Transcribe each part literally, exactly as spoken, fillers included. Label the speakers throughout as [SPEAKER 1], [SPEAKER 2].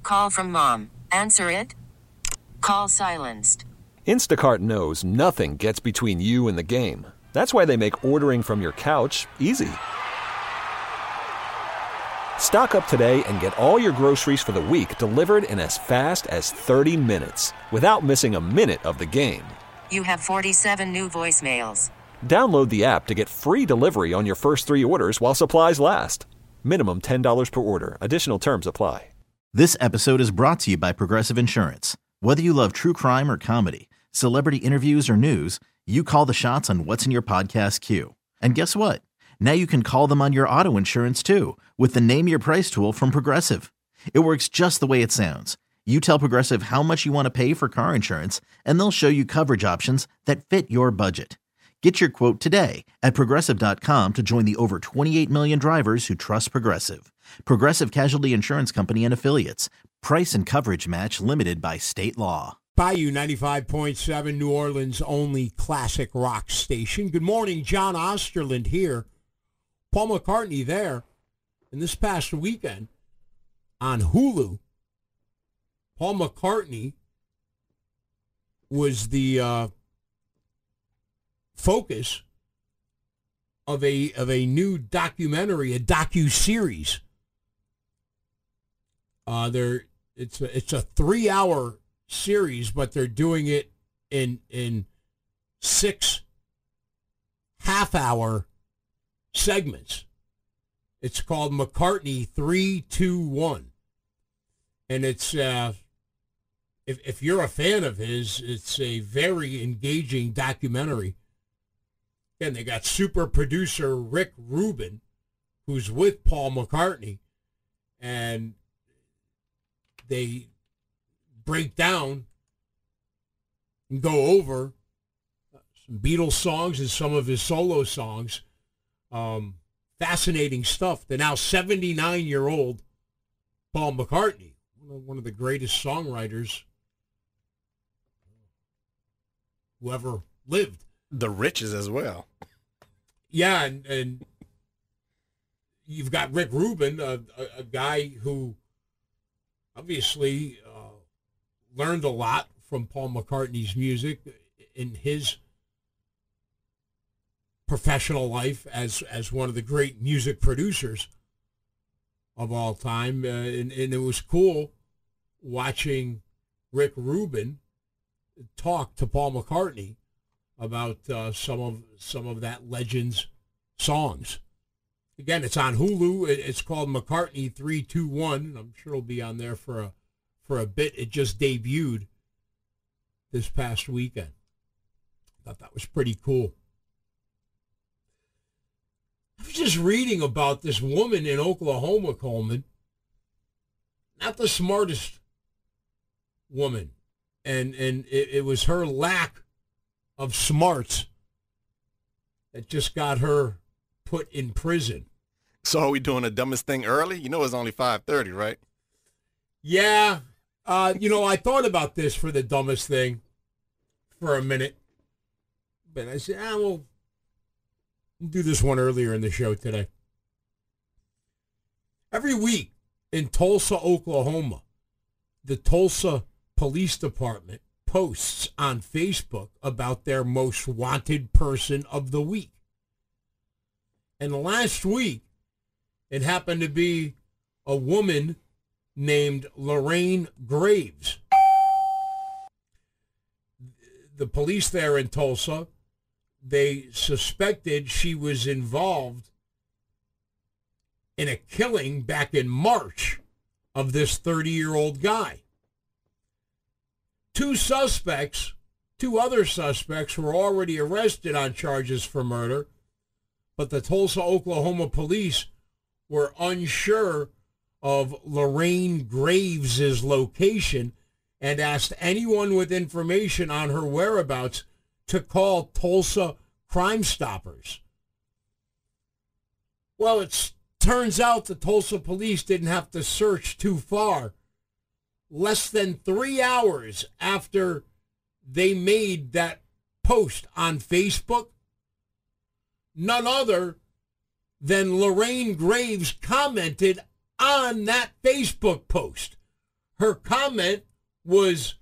[SPEAKER 1] Call from mom. Answer it. Call silenced.
[SPEAKER 2] Instacart knows nothing gets between you and the game. That's why they make ordering from your couch easy. Stock up today and get all your groceries for the week delivered in as fast as thirty minutes without missing a minute of the game.
[SPEAKER 1] You have forty-seven new voicemails.
[SPEAKER 2] Download the app to get free delivery on your first three orders while supplies last. Minimum ten dollars per order. Additional terms apply.
[SPEAKER 3] This episode is brought to you by Progressive Insurance. Whether you love true crime or comedy, celebrity interviews or news, you call the shots on what's in your podcast queue. And guess what? Now you can call them on your auto insurance too with the Name Your Price tool from Progressive. It works just the way it sounds. You tell Progressive how much you want to pay for car insurance, and they'll show you coverage options that fit your budget. Get your quote today at Progressive dot com to join the over twenty-eight million drivers who trust Progressive. Progressive Casualty Insurance Company and Affiliates. Price and coverage match limited by state law.
[SPEAKER 4] Bayou ninety-five point seven, New Orleans' only classic rock station. Good morning, John Osterland here. Paul McCartney there. And this past weekend on Hulu, Paul McCartney was the uh, focus of a of a new documentary, a docu-series. Uh, they're it's a, it's a three-hour series, but they're doing it in in six half-hour segments. It's called McCartney three two one, and it's uh, if if you're a fan of his, it's a very engaging documentary. And they got super producer Rick Rubin, who's with Paul McCartney, and they break down and go over some Beatles songs and some of his solo songs. Um, fascinating stuff. The now seventy-nine-year-old Paul McCartney, one of the greatest songwriters who ever lived.
[SPEAKER 5] The richest as well.
[SPEAKER 4] Yeah, and, and you've got Rick Rubin, a, a, a guy who obviously uh, learned a lot from Paul McCartney's music in his professional life as as one of the great music producers of all time. Uh, and, and it was cool watching Rick Rubin talk to Paul McCartney about uh, some of some of that legend's songs. Again, it's on Hulu. It's called McCartney three two one. I'm sure it'll be on there for a for a bit. It just debuted this past weekend. I thought that was pretty cool. I was just reading about this woman in Oklahoma, Coleman. Not the smartest woman. And and it, it was her lack of smarts that just got her put in prison.
[SPEAKER 5] So are we doing the dumbest thing early? You know it's only five thirty, right?
[SPEAKER 4] Yeah. Uh, you know, I thought about this for the dumbest thing for a minute. But I said, ah, well, we'll do this one earlier in the show today. Every week in Tulsa, Oklahoma, the Tulsa Police Department posts on Facebook about their most wanted person of the week. And last week, it happened to be a woman named Lorraine Graves. The police there in Tulsa, they suspected she was involved in a killing back in March of this thirty-year-old guy. Two suspects, two other suspects were already arrested on charges for murder, but the Tulsa, Oklahoma police were unsure of Lorraine Graves' location and asked anyone with information on her whereabouts to call Tulsa Crime Stoppers. Well, it turns out the Tulsa police didn't have to search too far. Less than three hours after they made that post on Facebook, none other than Lorraine Graves commented on that Facebook post. her comment was,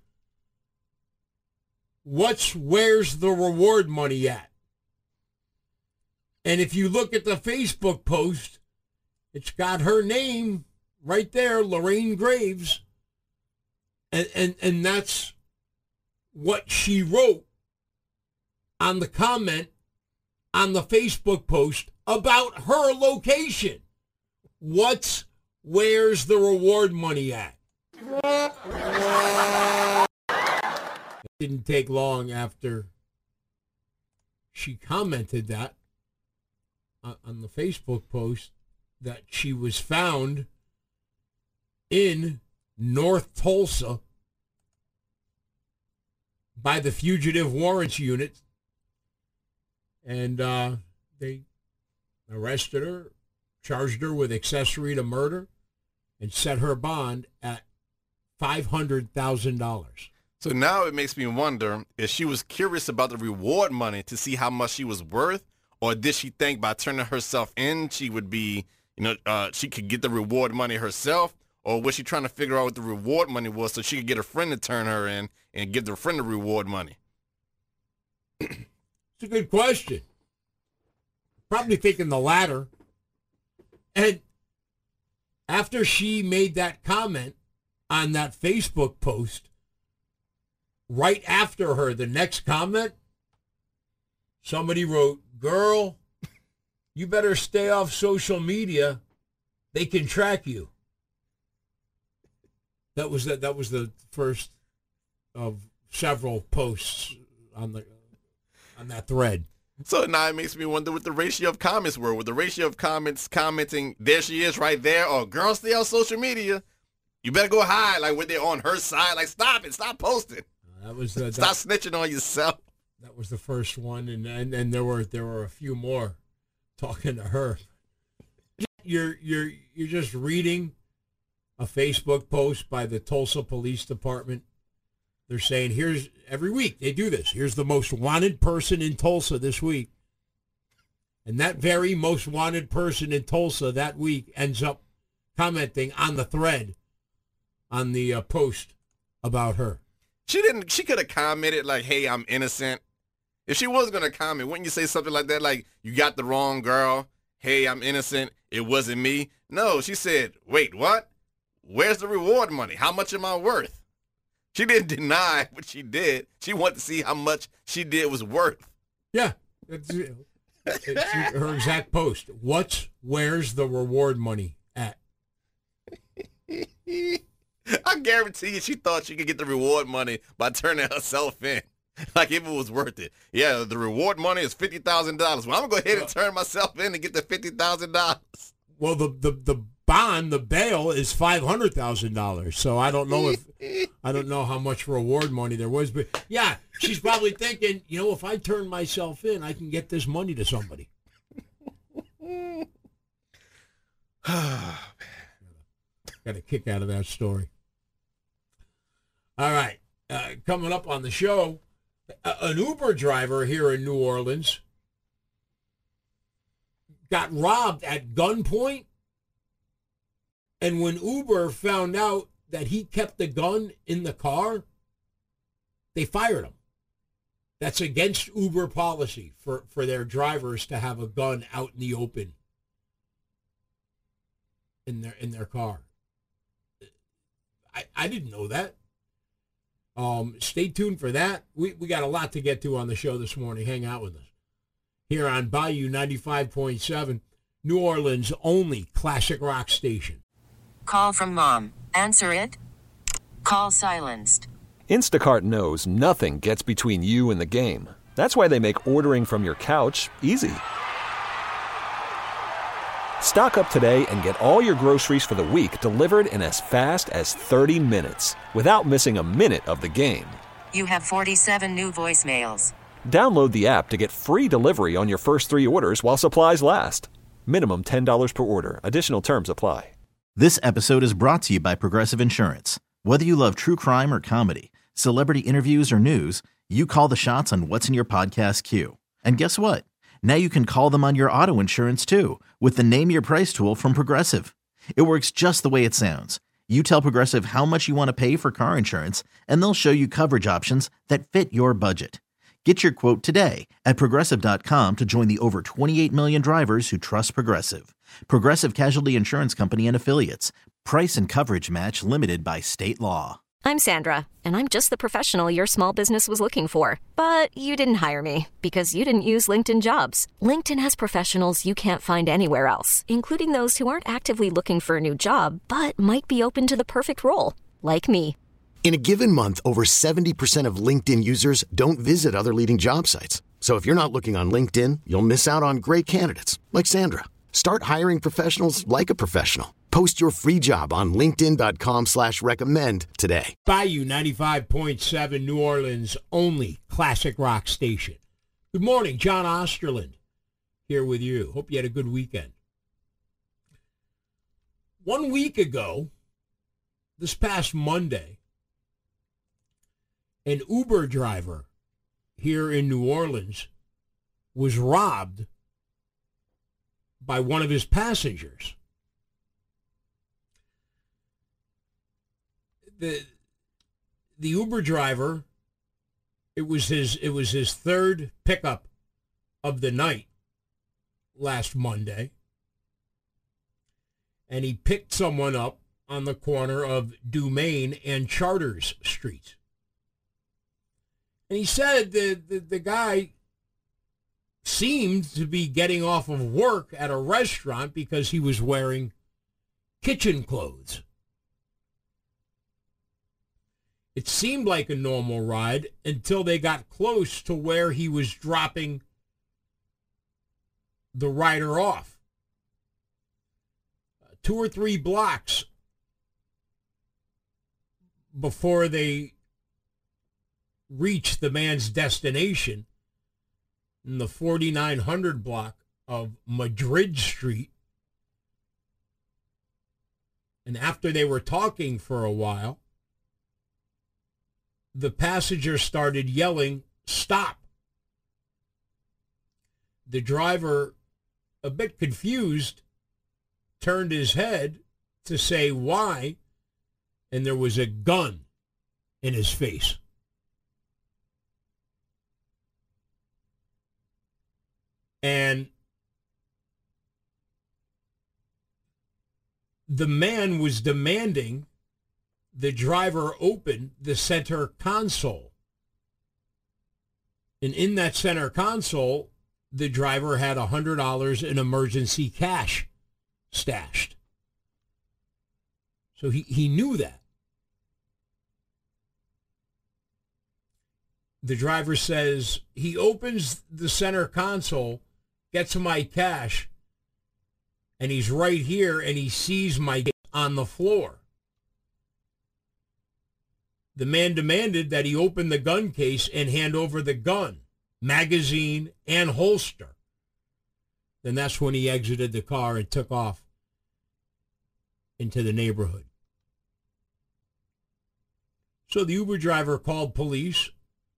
[SPEAKER 4] what's, where's the reward money at? And if you look at the Facebook post, it's got her name right there, Lorraine Graves. And, and, and that's what she wrote on the comment on the Facebook post about her location. What's, where's the reward money at? It didn't take long after she commented that on the Facebook post that she was found in North Tulsa by the Fugitive Warrants Unit, and uh, they arrested her, charged her with accessory to murder, and set her bond at five hundred thousand dollars.
[SPEAKER 5] So now it makes me wonder if she was curious about the reward money to see how much she was worth, or did she think by turning herself in she would be, you know, uh, she could get the reward money herself, or was she trying to figure out what the reward money was so she could get a friend to turn her in and give the friend the reward money?
[SPEAKER 4] It's a good question. Probably thinking the latter. And after she made that comment on that Facebook post, right after her, the next comment, somebody wrote, "Girl, you better stay off social media. They can track you." That was the, that was the first of several posts on the on that thread.
[SPEAKER 5] So now it makes me wonder what the ratio of comments were. With the ratio of comments commenting, there she is right there, or "Girl, stay on social media. You better go hide," like when they're on her side, like, stop it, stop posting.
[SPEAKER 4] That was uh,
[SPEAKER 5] Stop
[SPEAKER 4] that,
[SPEAKER 5] snitching on yourself.
[SPEAKER 4] That was the first one, and, and and there were there were a few more talking to her. You're you're you're just reading a Facebook post by the Tulsa Police Department. They're saying, here's, every week they do this, here's the most wanted person in Tulsa this week. And that very most wanted person in Tulsa that week ends up commenting on the thread on the uh, post about her.
[SPEAKER 5] She didn't, she could have commented like, "Hey, I'm innocent." If she was going to comment, wouldn't you say something like that? Like, "You got the wrong girl. Hey, I'm innocent. It wasn't me." No, she said, "Wait, what? Where's the reward money? How much am I worth?" She didn't deny what she did. She wanted to see how much she did was worth.
[SPEAKER 4] Yeah. It's, it's her exact post. What's, where's the reward money at?
[SPEAKER 5] I guarantee you she thought she could get the reward money by turning herself in. Like, if it was worth it. Yeah, the reward money is fifty thousand dollars. Well, I'm going to go ahead and turn myself in and get the fifty thousand dollars.
[SPEAKER 4] Well, the, the, the bond, the bail is five hundred thousand dollars. So I don't know if, I don't know how much reward money there was. But, yeah, she's probably thinking, you know, if I turn myself in, I can get this money to somebody. Got a kick out of that story. All right. Uh, coming up on the show, an Uber driver here in New Orleans got robbed at gunpoint. And when Uber found out that he kept the gun in the car, they fired him. That's against Uber policy for, for their drivers to have a gun out in the open in their in their car. I, I didn't know that. Um, stay tuned for that. We we got a lot to get to on the show this morning. Hang out with us. Here on Bayou ninety-five point seven, New Orleans' only classic rock station.
[SPEAKER 1] Call from mom. Answer it. Call silenced.
[SPEAKER 2] Instacart knows nothing gets between you and the game. That's why they make ordering from your couch easy. Stock up today and get all your groceries for the week delivered in as fast as thirty minutes without missing a minute of the game.
[SPEAKER 1] You have forty-seven new voicemails.
[SPEAKER 2] Download the app to get free delivery on your first three orders while supplies last. Minimum ten dollars per order. Additional terms apply.
[SPEAKER 3] This episode is brought to you by Progressive Insurance. Whether you love true crime or comedy, celebrity interviews or news, you call the shots on what's in your podcast queue. And guess what? Now you can call them on your auto insurance too with the Name Your Price tool from Progressive. It works just the way it sounds. You tell Progressive how much you want to pay for car insurance, and they'll show you coverage options that fit your budget. Get your quote today at Progressive dot com to join the over twenty-eight million drivers who trust Progressive. Progressive Casualty Insurance Company and Affiliates. Price and coverage match limited by state law.
[SPEAKER 6] I'm Sandra, and I'm just the professional your small business was looking for. But you didn't hire me because you didn't use LinkedIn Jobs. LinkedIn has professionals you can't find anywhere else, including those who aren't actively looking for a new job, but might be open to the perfect role, like me.
[SPEAKER 7] In a given month, over seventy percent of LinkedIn users don't visit other leading job sites. So if you're not looking on LinkedIn, you'll miss out on great candidates like Sandra. Start hiring professionals like a professional. Post your free job on linkedin dot com slash recommend today.
[SPEAKER 4] Bayou ninety-five point seven, New Orleans' only classic rock station. Good morning, John Osterland here with you. Hope you had a good weekend. One week ago, this past Monday, an Uber driver here in New Orleans was robbed by one of his passengers. The the Uber driver, it was his it was his third pickup of the night last Monday. And he picked someone up on the corner of Dumaine and Charters Streets. And he said that the, the guy seemed to be getting off of work at a restaurant because he was wearing kitchen clothes. It seemed like a normal ride until they got close to where he was dropping the rider off. Uh, two or three blocks before they reached the man's destination in the forty-nine hundred block of Madrid Street. And after they were talking for a while, the passenger started yelling, "Stop." The driver, a bit confused, turned his head to say why, and there was a gun in his face. And the man was demanding the driver open the center console. And in that center console, the driver had one hundred dollars in emergency cash stashed. So he, he knew that. The driver says he opens the center console, gets my cash, and he's right here, and he sees my on the floor. The man demanded that he open the gun case and hand over the gun, magazine, and holster. Then that's when he exited the car and took off into the neighborhood. So the Uber driver called police,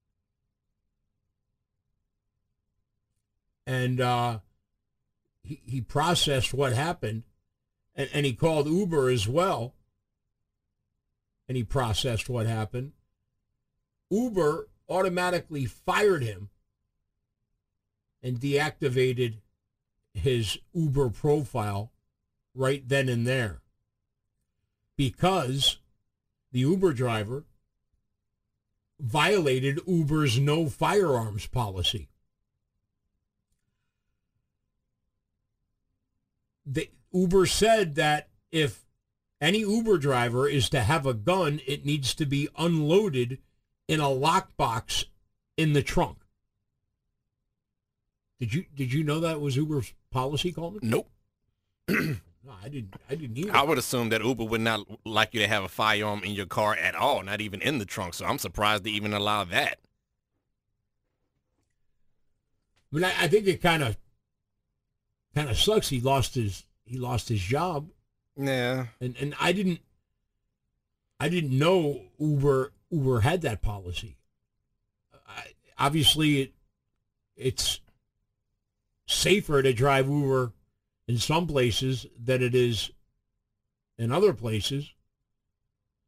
[SPEAKER 4] and uh, he, he processed what happened, and, and he called Uber as well, and he processed what happened. Uber automatically fired him and deactivated his Uber profile right then and there because the Uber driver violated Uber's no firearms policy. The Uber said that if any Uber driver is to have a gun, it needs to be unloaded in a lockbox in the trunk. Did you did you know that was Uber's policy, Coleman?
[SPEAKER 5] Nope.
[SPEAKER 4] No, I didn't. I didn't either.
[SPEAKER 5] I would assume that Uber would not like you to have a firearm in your car at all, not even in the trunk. So I'm surprised they even allow that.
[SPEAKER 4] I mean, I, I think it kind of kind of sucks. He lost his he lost his job.
[SPEAKER 5] Yeah.
[SPEAKER 4] And and I didn't I didn't know Uber Uber had that policy. I, obviously, it it's safer to drive Uber in some places than it is in other places.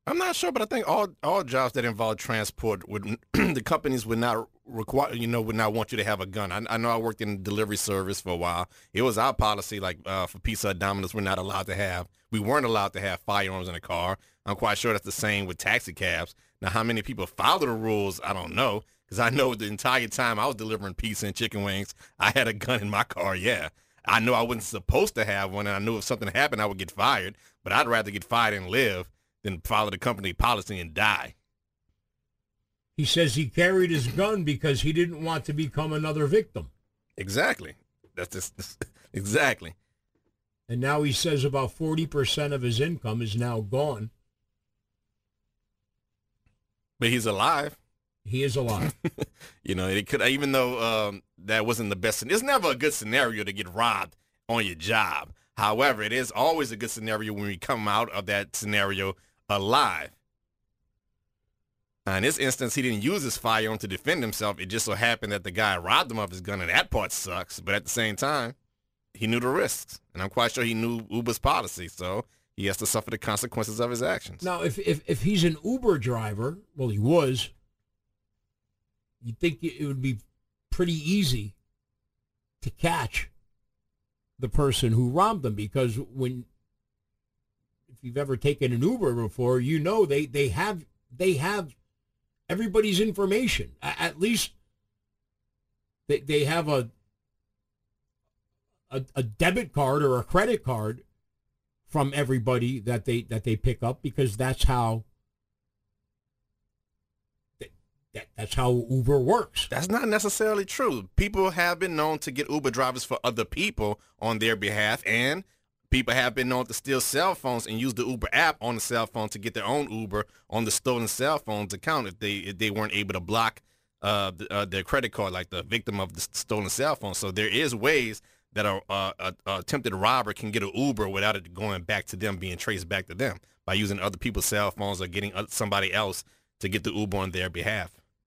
[SPEAKER 5] I'm not sure, but I think all all jobs that involve transport would the companies would not require, you know, would not want you to have a gun. I, I know I worked in delivery service for a while. It was our policy, like uh, for Pizza Hut, Domino's, we're not allowed to have, we weren't allowed to have firearms in a car. I'm quite sure that's the same with taxi cabs. Now, how many people follow the rules, I don't know, because I know the entire time I was delivering pizza and chicken wings, I had a gun in my car, yeah. I know I wasn't supposed to have one, and I knew if something happened, I would get fired, but I'd rather get fired and live than follow the company policy and die.
[SPEAKER 4] He says he carried his gun because he didn't want to become another victim.
[SPEAKER 5] Exactly. That's just, exactly.
[SPEAKER 4] And now he says about forty percent of his income is now gone.
[SPEAKER 5] But he's alive.
[SPEAKER 4] He is alive.
[SPEAKER 5] You know, it could, even though um, that wasn't the best. It's never a good scenario to get robbed on your job. However, it is always a good scenario when you come out of that scenario alive. Now, in this instance, he didn't use his firearm to defend himself. It just so happened that the guy robbed him of his gun, and that part sucks. But at the same time, he knew the risks, and I'm quite sure he knew Uber's policy, so he has to suffer the consequences of his actions.
[SPEAKER 4] Now, if if, if he's an Uber driver, well, he was, you'd think it would be pretty easy to catch the person who robbed them, because when, if you've ever taken an Uber before, you know they, they have they have everybody's information. At least they they have a, a a debit card or a credit card from everybody that they that they pick up, because that's how that, that's how Uber works.
[SPEAKER 5] That's not necessarily true. People have been known to get Uber drivers for other people on their behalf, and people have been known to steal cell phones and use the Uber app on the cell phone to get their own Uber on the stolen cell phone's account if they if they weren't able to block uh, the, uh, their credit card, like the victim of the stolen cell phone. So there is ways that a, a, a attempted robber can get an Uber without it going back to them, being traced back to them, by using other people's cell phones or getting somebody else to get the Uber on their behalf.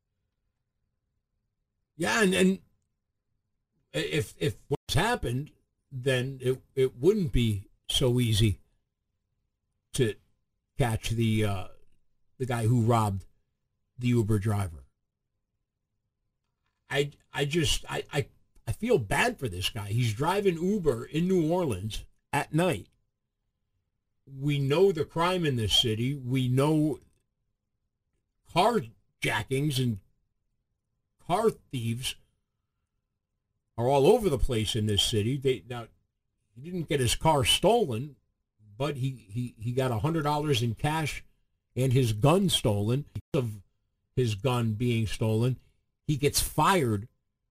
[SPEAKER 4] Yeah, and, and if if what's happened, then it it wouldn't be so easy to catch the uh, the guy who robbed the Uber driver. I I just I, I I feel bad for this guy. He's driving Uber in New Orleans at night. We know the crime in this city. We know carjackings and car thieves are all over the place in this city. They now he didn't get his car stolen, but he he, he got a hundred dollars in cash and his gun stolen. Because of his gun being stolen, he gets fired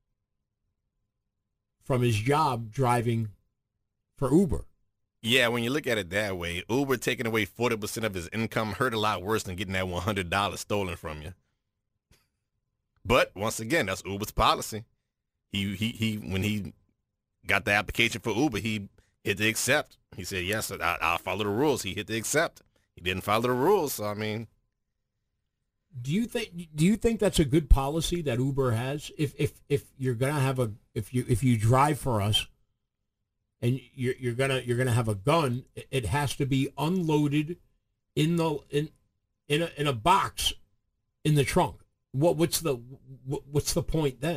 [SPEAKER 4] from his job driving for Uber.
[SPEAKER 5] Yeah, when you look at it that way, Uber taking away forty percent of his income hurt a lot worse than getting that one hundred dollars stolen from you. But once again, that's Uber's policy. He he he. When he got the application for Uber, he hit the accept. He said, "Yes, I, I'll follow the rules." He hit the accept. He didn't follow the rules. So I mean,
[SPEAKER 4] do you think do you think that's a good policy that Uber has? If if if you're gonna have a if you if you drive for us, and you're you're gonna you're gonna have a gun, it has to be unloaded in the in in a in a box in the trunk. What what's the what, what's the point then?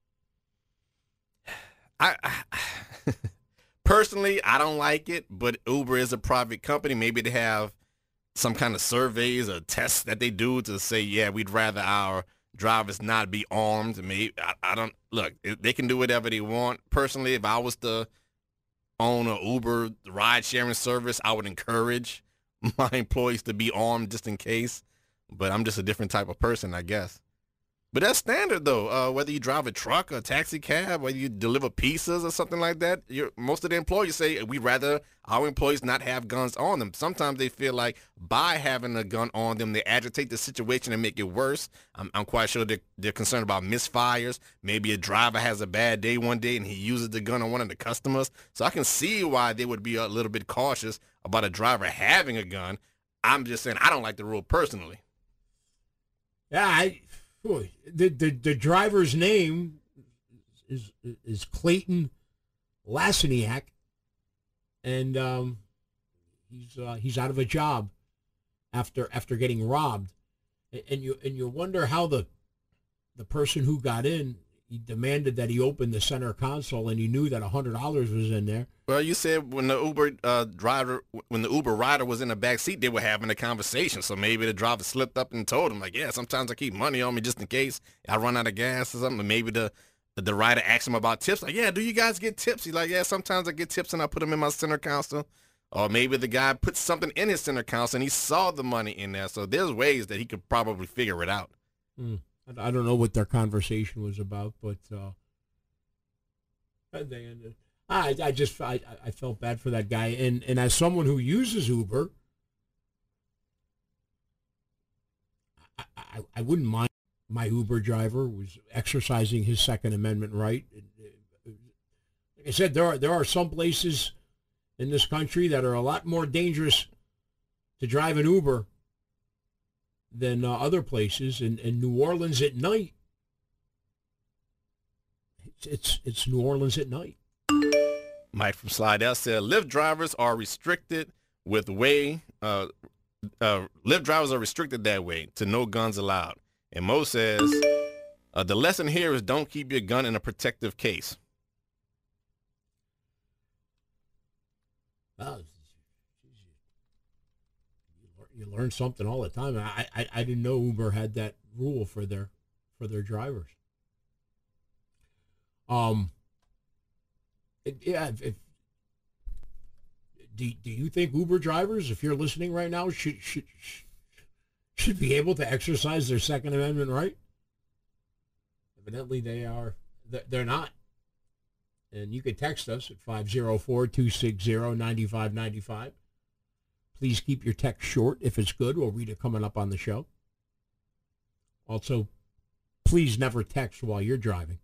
[SPEAKER 5] I, I personally, I don't like it, but Uber is a private company. Maybe they have some kind of surveys or tests that they do to say, yeah, we'd rather our drivers not be armed. Maybe I, I don't look. They can do whatever they want. Personally, if I was to own a Uber ride sharing service, I would encourage my employees to be armed just in case. But I'm just a different type of person, I guess. But that's standard, though. Uh, whether you drive a truck or a taxi cab, whether you deliver pizzas or something like that, you're, most of the employees say we'd rather our employees not have guns on them. Sometimes they feel like by having a gun on them, they agitate the situation and make it worse. I'm, I'm quite sure they're, they're concerned about misfires. Maybe a driver has a bad day one day and he uses the gun on one of the customers. So I can see why they would be a little bit cautious about a driver having a gun. I'm just saying I don't like the rule personally.
[SPEAKER 4] Yeah, I... Boy, the, the the driver's name is is Clayton Lasiniak, and um, he's uh, he's out of a job after after getting robbed, and, and you and you wonder how the the person who got in, he demanded that he open the center console, and he knew that a hundred dollars was in there.
[SPEAKER 5] Well, you said when the Uber uh, driver, when the Uber rider was in the back seat, they were having a conversation. So maybe the driver slipped up and told him, like, yeah, sometimes I keep money on me just in case I run out of gas or something. And maybe the, the, the rider asked him about tips. Like, yeah, do you guys get tips? He's like, yeah, sometimes I get tips and I put them in my center console. Or maybe the guy put something in his center console and he saw the money in there. So there's ways that he could probably figure it out.
[SPEAKER 4] Mm. I don't know what their conversation was about, but uh, they ended. I, I just I, I felt bad for that guy, and, and as someone who uses Uber, I, I, I wouldn't mind my Uber driver was exercising his Second Amendment right. Like I said, there are there are some places in this country that are a lot more dangerous to drive an Uber than uh, other places. In, in New Orleans at night, it's, it's it's New Orleans at night.
[SPEAKER 5] Mike from Slidell said Lyft drivers are restricted with way, uh, uh, Lyft drivers are restricted that way to no guns allowed. And Mo says, uh, the lesson here is don't keep your gun in a protective case.
[SPEAKER 4] Well, you learn something all the time. I, I, I didn't know Uber had that rule for their for their drivers. Um. It, yeah. If, if, do do you think Uber drivers, if you're listening right now, should should should be able to exercise their Second Amendment right? Evidently, they are. They're not. And you can text us at five zero four, two six zero, nine five nine five. Please keep your text short. If it's good, we'll read it coming up on the show. Also, please never text while you're driving.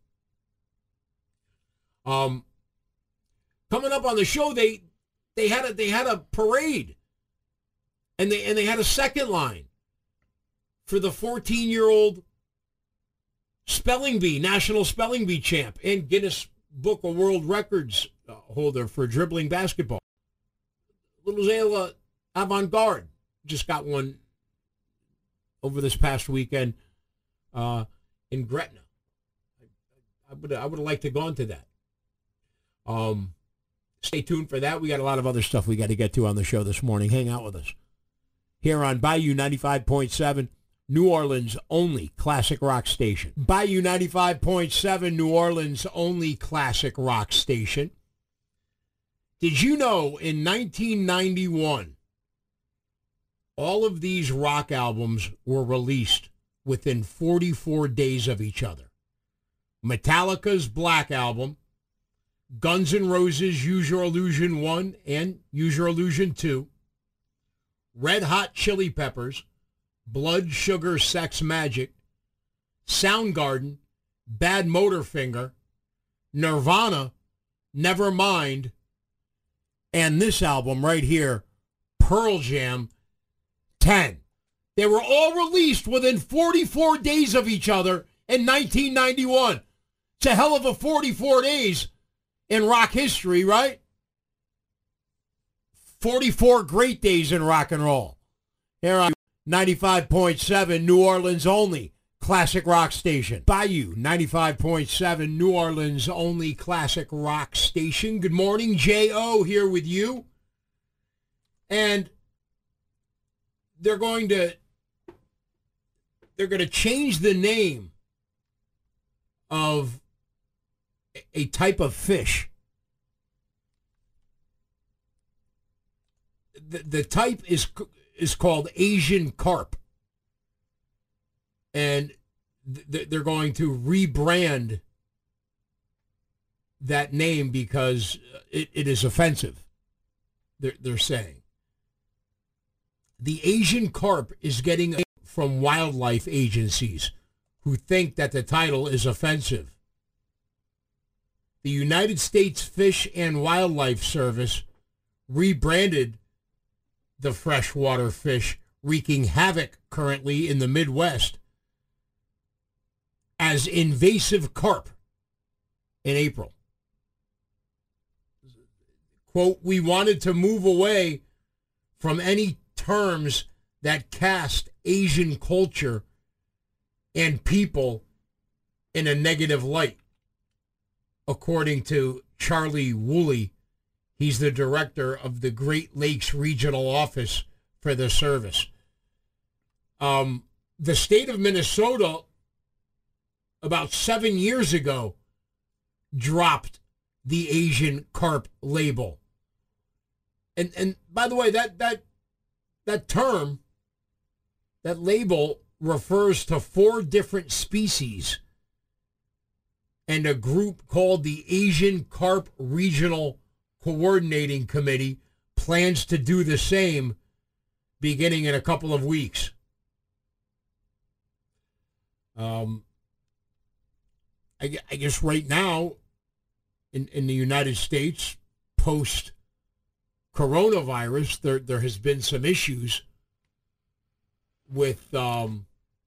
[SPEAKER 4] Um, coming up on the show, they they had a they had a parade, and they and they had a second line for the fourteen-year-old spelling bee, national spelling bee champ, and Guinness Book of World Records uh, holder for dribbling basketball. Little Zayla Avant-Garde just got one over this past weekend uh, in Gretna. I, I would I would have liked to go into that. Um, stay tuned for that. We got a lot of other stuff we got to get to on the show this morning. Hang out with us here on Bayou ninety-five point seven, New Orleans' only classic rock station. Bayou ninety-five point seven, New Orleans' only classic rock station. Did you know in nineteen ninety-one, all of these rock albums were released within forty-four days of each other? Metallica's Black Album, Guns N' Roses' Use Your Illusion one and Use Your Illusion two, Red Hot Chili Peppers, Blood, Sugar, Sex, Magic, Soundgarden, Bad Motorfinger, Nirvana, Nevermind, and this album right here, Pearl Jam, ten. They were all released within forty-four days of each other in nineteen ninety-one. It's a hell of a forty-four days in rock history, right? forty-four great days in rock and roll. Here on ninety-five point seven, New Orleans' only classic rock station. Bayou ninety-five point seven, New Orleans' only classic rock station. Good morning, J O here with you. And they're going to they're going to change the name of a type of fish. The, the type is is called Asian carp. And th- they're going to rebrand that name because it, it is offensive, they're, they're saying. The Asian carp is getting from wildlife agencies who think that the title is offensive. The United States Fish and Wildlife Service rebranded the freshwater fish wreaking havoc currently in the Midwest as invasive carp in April. Quote, we wanted to move away from any terms that cast Asian culture and people in a negative light, according to Charlie Woolley. He's the director of the Great Lakes Regional Office for the service. Um, the state of Minnesota, about seven years ago, dropped the Asian carp label. And and by the way, that that that term, that label refers to four different species and a group called the Asian Carp Regional Coordinating Committee plans to do the same beginning in a couple of weeks. Um, I, I guess right now in, in the United States, post coronavirus, there there has been some issues with um,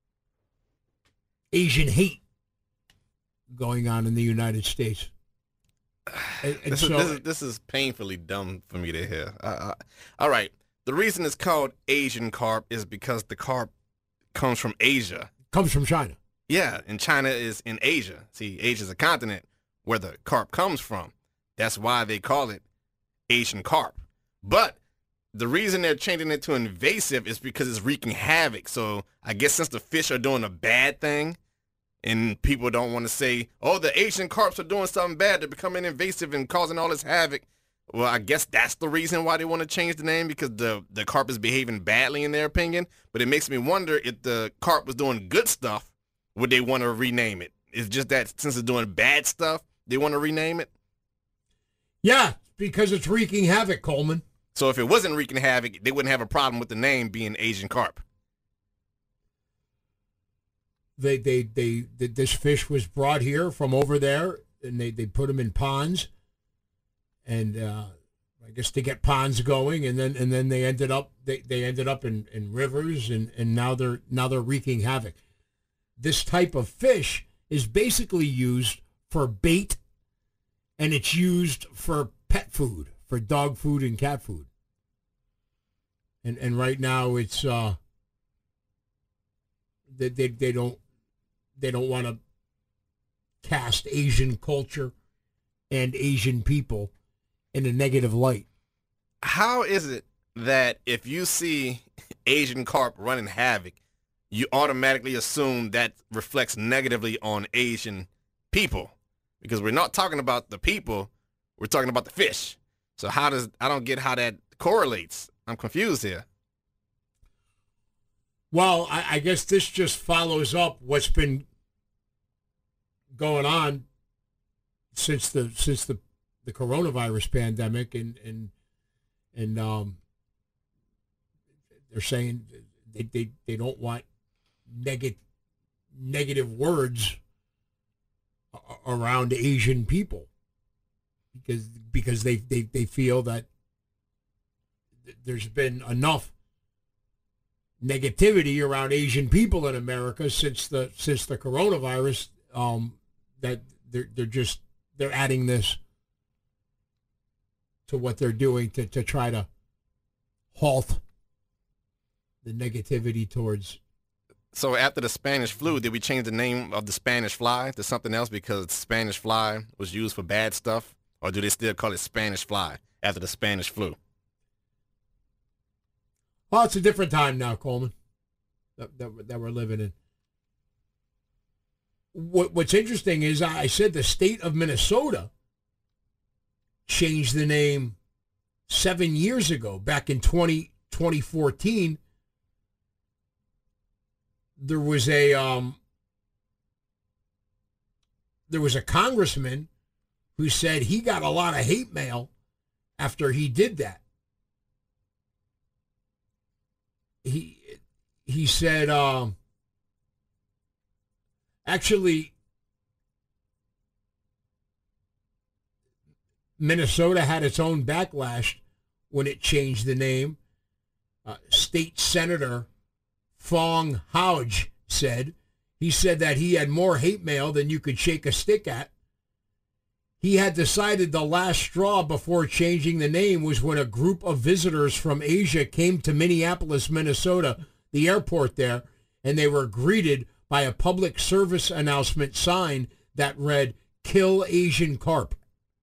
[SPEAKER 4] Asian hate going on in the United States. And, and
[SPEAKER 5] this,
[SPEAKER 4] so,
[SPEAKER 5] is, this, is, this is painfully dumb for me to hear. Uh, uh, all right. The reason it's called Asian carp is because the carp comes from Asia.
[SPEAKER 4] Comes from China.
[SPEAKER 5] Yeah, and China is in Asia. See, Asia's a continent where the carp comes from. That's why they call it Asian carp. But the reason they're changing it to invasive is because it's wreaking havoc. So I guess since the fish are doing a bad thing, and people don't want to say, oh, the Asian carps are doing something bad, they're becoming invasive and causing all this havoc. Well, I guess that's the reason why they want to change the name, because the, the carp is behaving badly in their opinion. But it makes me wonder, if the carp was doing good stuff, would they want to rename it? It's just that since it's doing bad stuff, they want to rename it?
[SPEAKER 4] Yeah, because it's wreaking havoc, Coleman.
[SPEAKER 5] So if it wasn't wreaking havoc, they wouldn't have a problem with the name being Asian carp.
[SPEAKER 4] They, they, they, they, this fish was brought here from over there, and they, they put them in ponds, and uh, I guess to get ponds going, and then and then they ended up they, they ended up in, in rivers, and, and now they're now they're wreaking havoc. This type of fish is basically used for bait, and it's used for pet food, for dog food and cat food. And and right now it's uh they they, they don't they don't want to cast Asian culture and Asian people in a negative light.
[SPEAKER 5] How is it that if you see Asian carp running havoc, you automatically assume that reflects negatively on Asian people? Because we're not talking about the people, we're talking about the fish. So how does, I don't get how that correlates. I'm confused here.
[SPEAKER 4] Well, I, I guess this just follows up what's been going on since the since the, the coronavirus pandemic, and and and um, they're saying they, they, they don't want negative negative words around Asian people, because because they, they, they feel that there's been enough negativity around Asian people in America since the since the coronavirus, um, that they're they're just they're adding this to what they're doing to, to try to halt the negativity towards.
[SPEAKER 5] So after the Spanish flu, did we change the name of the Spanish fly to something else because Spanish fly was used for bad stuff? Or do they still call it Spanish fly after the Spanish flu?
[SPEAKER 4] Well, it's a different time now, Coleman, that, that, that we're living in. What, what's interesting is I said the state of Minnesota changed the name seven years ago, back in twenty fourteen. There was a um, there was a congressman who said he got a lot of hate mail after he did that. He he said, um, actually, Minnesota had its own backlash when it changed the name. Uh, State Senator Fong Hauge said, he said that he had more hate mail than you could shake a stick at. he had decided the last straw before changing the name was when a group of visitors from Asia came to Minneapolis, Minnesota, the airport there, and they were greeted by a public service announcement sign that read, "Kill Asian Carp."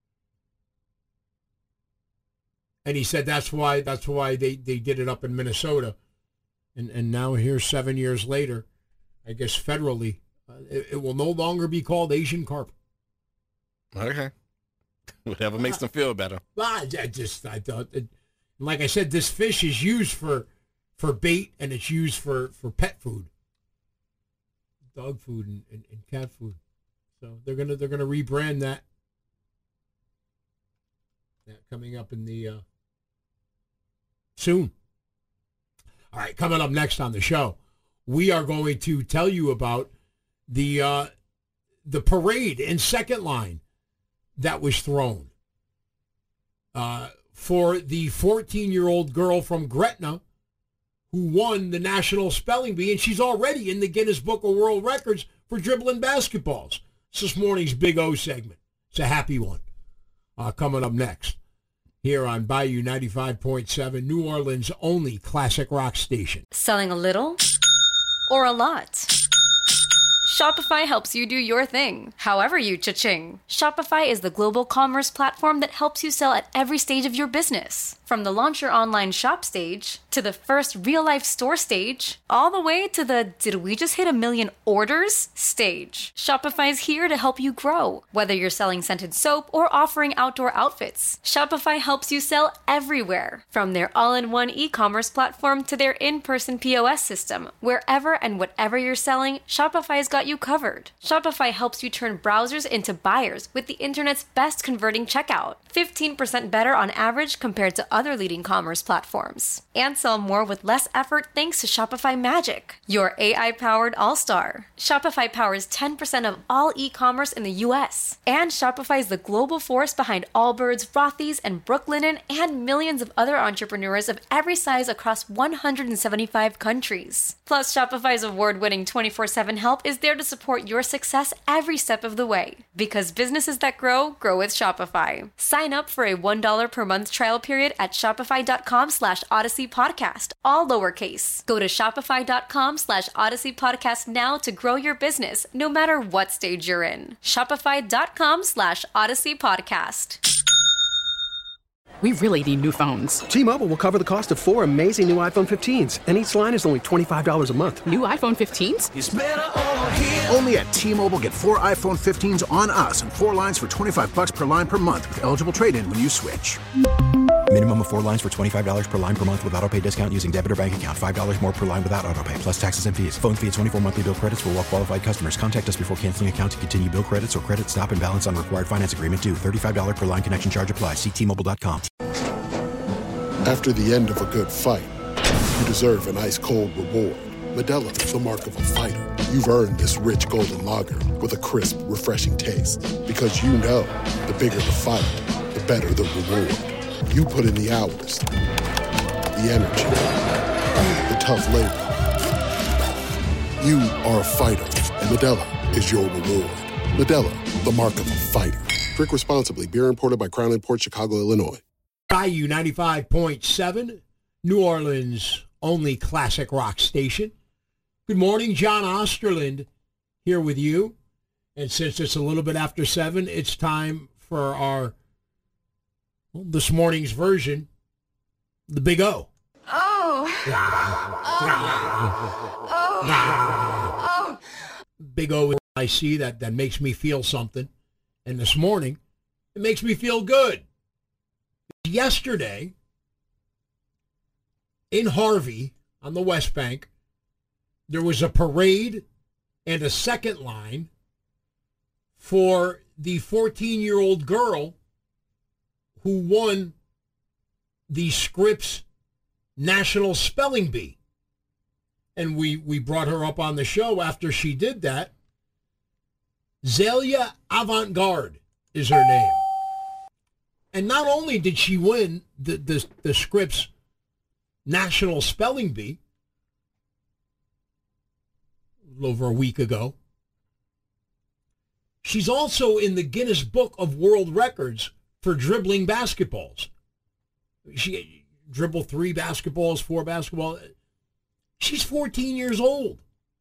[SPEAKER 4] And he said that's why that's why they, they did it up in Minnesota. And and now here, seven years later, I guess federally, uh, it, it will no longer be called Asian Carp.
[SPEAKER 5] Okay. Whatever makes them feel better.
[SPEAKER 4] I, I just, I thought, it, like I said, this fish is used for for bait, and it's used for, for pet food, dog food and, and, and cat food. So they're gonna they're gonna rebrand that. That coming up in the uh, soon. All right, coming up next on the show, we are going to tell you about the uh, the parade in Second Line that was thrown uh, for the fourteen-year-old girl from Gretna who won the National Spelling Bee, and she's already in the Guinness Book of World Records for dribbling basketballs. It's this morning's Big O segment. It's a happy one. Uh, coming up next here on Bayou ninety-five point seven, New Orleans' only classic rock station.
[SPEAKER 8] Selling a little or a lot? Shopify helps you do your thing, however you cha-ching. Shopify is the global commerce platform that helps you sell at every stage of your business. From the launch your online shop stage, to the first real-life store stage, all the way to the did we just hit a million orders stage. Shopify's here to help you grow. Whether you're selling scented soap or offering outdoor outfits, Shopify helps you sell everywhere. From their all-in-one e-commerce platform to their in-person P O S system, wherever and whatever you're selling, Shopify's got you covered. Shopify helps you turn browsers into buyers with the internet's best converting checkout. fifteen percent better on average compared to other leading commerce platforms. And sell more with less effort thanks to Shopify Magic, your A I-powered all-star. Shopify powers ten percent of all e-commerce in the U S. And Shopify is the global force behind Allbirds, Rothy's, and Brooklinen, and millions of other entrepreneurs of every size across one hundred seventy-five countries. Plus, Shopify's award-winning twenty-four seven help is there to support your success every step of the way. Because businesses that grow, grow with Shopify. Sign up for a one dollar per month trial period at shopify.com slash Odyssey Podcast, all lowercase. Go to shopify.com slash Odyssey Podcast now to grow your business, no matter what stage you're in. Shopify.com slash Odyssey Podcast.
[SPEAKER 9] We really need new phones.
[SPEAKER 10] T-Mobile will cover the cost of four amazing new iPhone fifteens, and each line is only twenty-five dollars a month.
[SPEAKER 9] New iPhone fifteens?
[SPEAKER 11] It's better over here. Only at T-Mobile, get four iPhone fifteens on us and four lines for twenty-five dollars per line per month with eligible trade-in when you switch.
[SPEAKER 12] Minimum of four lines for twenty-five dollars per line per month with autopay discount using debit or bank account. five dollars more per line without autopay, plus taxes and fees. Phone fee at twenty-four monthly bill credits for well-qualified customers. Contact us before canceling account to continue bill credits or credit stop and balance on required finance agreement due. thirty-five dollars per line connection charge applies. See T Mobile dot com.
[SPEAKER 13] After the end of a good fight, you deserve an ice-cold reward. Modelo is the mark of a fighter. You've earned this rich golden lager with a crisp, refreshing taste. Because you know, the bigger the fight, the better the reward. You put in the hours, the energy, the tough labor. You are a fighter, and Modelo is your reward. Modelo, the mark of a fighter. Drink responsibly. Beer imported by Crown Imports, Chicago, Illinois.
[SPEAKER 4] Bayou ninety-five point seven, New Orleans' only classic rock station. Good morning, John Osterland here with you. And since it's a little bit after seven, it's time for our, well, this morning's version, the Big O.
[SPEAKER 14] Oh.
[SPEAKER 4] oh. oh. Big O, I see that, that makes me feel something. And this morning, it makes me feel good. Yesterday, in Harvey, on the West Bank, there was a parade and a second line for the fourteen-year-old girl who won the Scripps National Spelling Bee. And we, we brought her up on the show after she did that. Zelia Avantgarde is her name. And not only did she win the, the, the Scripps National Spelling Bee a little over a week ago, she's also in the Guinness Book of World Records for dribbling basketballs. She dribbled three basketballs, four basketballs. She's fourteen years old.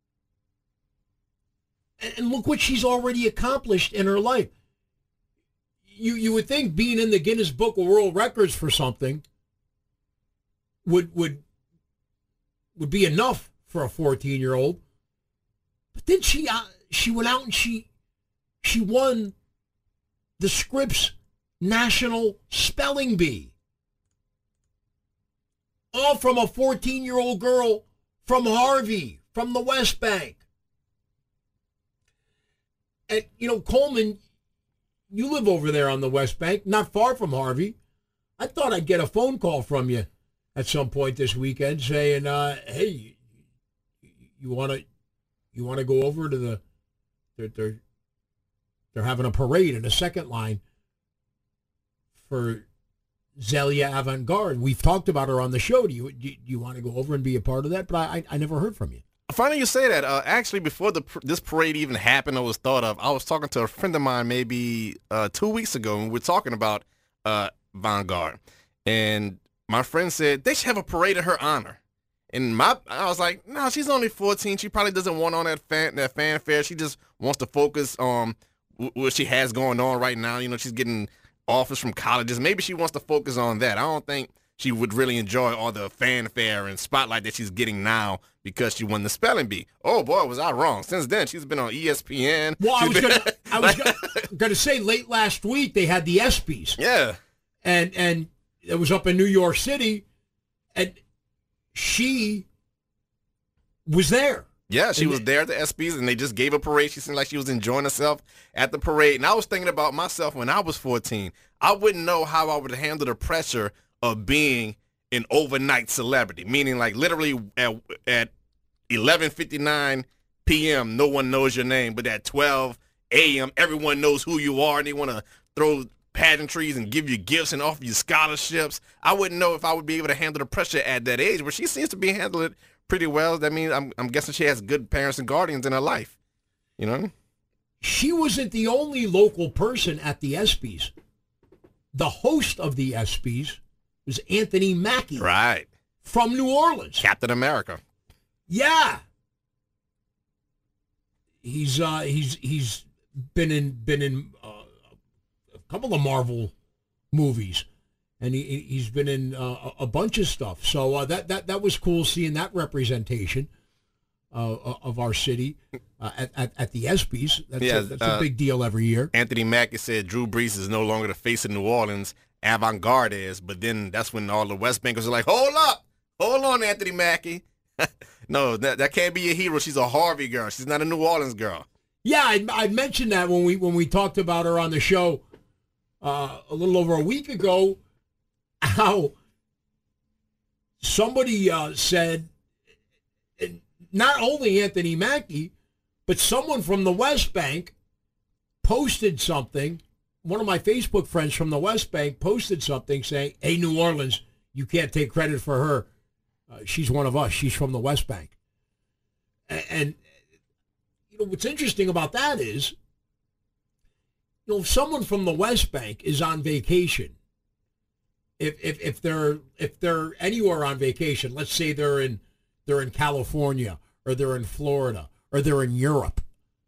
[SPEAKER 4] And look what she's already accomplished in her life. You you would think being in the Guinness Book of World Records for something would would would be enough for a fourteen-year-old. But then she uh, she went out and she she won the Scripps National Spelling Bee. All from a fourteen-year-old girl from Harvey, from the West Bank. And, you know, Coleman, you live over there on the West Bank, not far from Harvey. I thought I'd get a phone call from you at some point this weekend saying, uh, hey, you want to you want to go over to the, they're, they're, they're having a parade in the second line for Zelia Avant-Garde. We've talked about her on the show. Do you, do you want to go over and be a part of that? But I, I never heard from you.
[SPEAKER 5] Funny you say that. Uh, actually, before the this parade even happened or was thought of, I was talking to a friend of mine maybe uh, two weeks ago, and we were talking about uh, Vanguard. And my friend said they should have a parade in her honor. And my, I was like, no, she's only fourteen. She probably doesn't want on that fan, that fanfare. She just wants to focus on what she has going on right now. You know, she's getting offers from colleges. Maybe she wants to focus on that. I don't think she would really enjoy all the fanfare and spotlight that she's getting now because she won the spelling bee. Oh, boy, was I wrong. Since then, she's been on E S P N.
[SPEAKER 4] Well, I
[SPEAKER 5] She's
[SPEAKER 4] was
[SPEAKER 5] been-
[SPEAKER 4] gonna, I was gonna, gonna say late last week they had the ESPYs.
[SPEAKER 5] Yeah.
[SPEAKER 4] And and it was up in New York City, and she was there.
[SPEAKER 5] Yeah, she
[SPEAKER 4] And
[SPEAKER 5] was there at the ESPYs, and they just gave a parade. She seemed like she was enjoying herself at the parade. And I was thinking about myself when I was fourteen. I wouldn't know how I would handle the pressure of being an overnight celebrity, meaning like literally at, at eleven fifty-nine p.m., no one knows your name, but at twelve a.m., everyone knows who you are, and they want to throw pageantries and give you gifts and offer you scholarships. I wouldn't know if I would be able to handle the pressure at that age, but she seems to be handling it pretty well. That means I'm, I'm guessing she has good parents and guardians in her life, you know?
[SPEAKER 4] She wasn't the only local person at the ESPYs. The host of the ESPYs was Anthony Mackie.
[SPEAKER 5] Right.
[SPEAKER 4] From New Orleans.
[SPEAKER 5] Captain America.
[SPEAKER 4] Yeah. He's uh he's he's been in been in uh, a couple of Marvel movies, and he he's been in uh, a bunch of stuff. So uh, that that that was cool seeing that representation uh, of our city uh, at, at at the ESPYs. That's,
[SPEAKER 5] Yeah,
[SPEAKER 4] a, that's
[SPEAKER 5] uh,
[SPEAKER 4] a big deal every year.
[SPEAKER 5] Anthony Mackie said Drew Brees is no longer the face of New Orleans. Avant-Garde is, but then that's when all the West Bankers are like, hold up, hold on, Anthony Mackie. No, that that can't be a hero. She's a Harvey girl. She's not a New Orleans girl.
[SPEAKER 4] Yeah, I, I mentioned that when we when we talked about her on the show uh, a little over a week ago, how somebody uh, said, not only Anthony Mackie, but someone from the West Bank posted something. One of my Facebook friends from the West Bank posted something saying, hey, New Orleans, you can't take credit for her. Uh, she's one of us. She's from the West Bank. And, and, you know, what's interesting about that is, you know, if someone from the West Bank is on vacation, if if, if they're if they're anywhere on vacation, let's say they're in they're in California or they're in Florida or they're in Europe,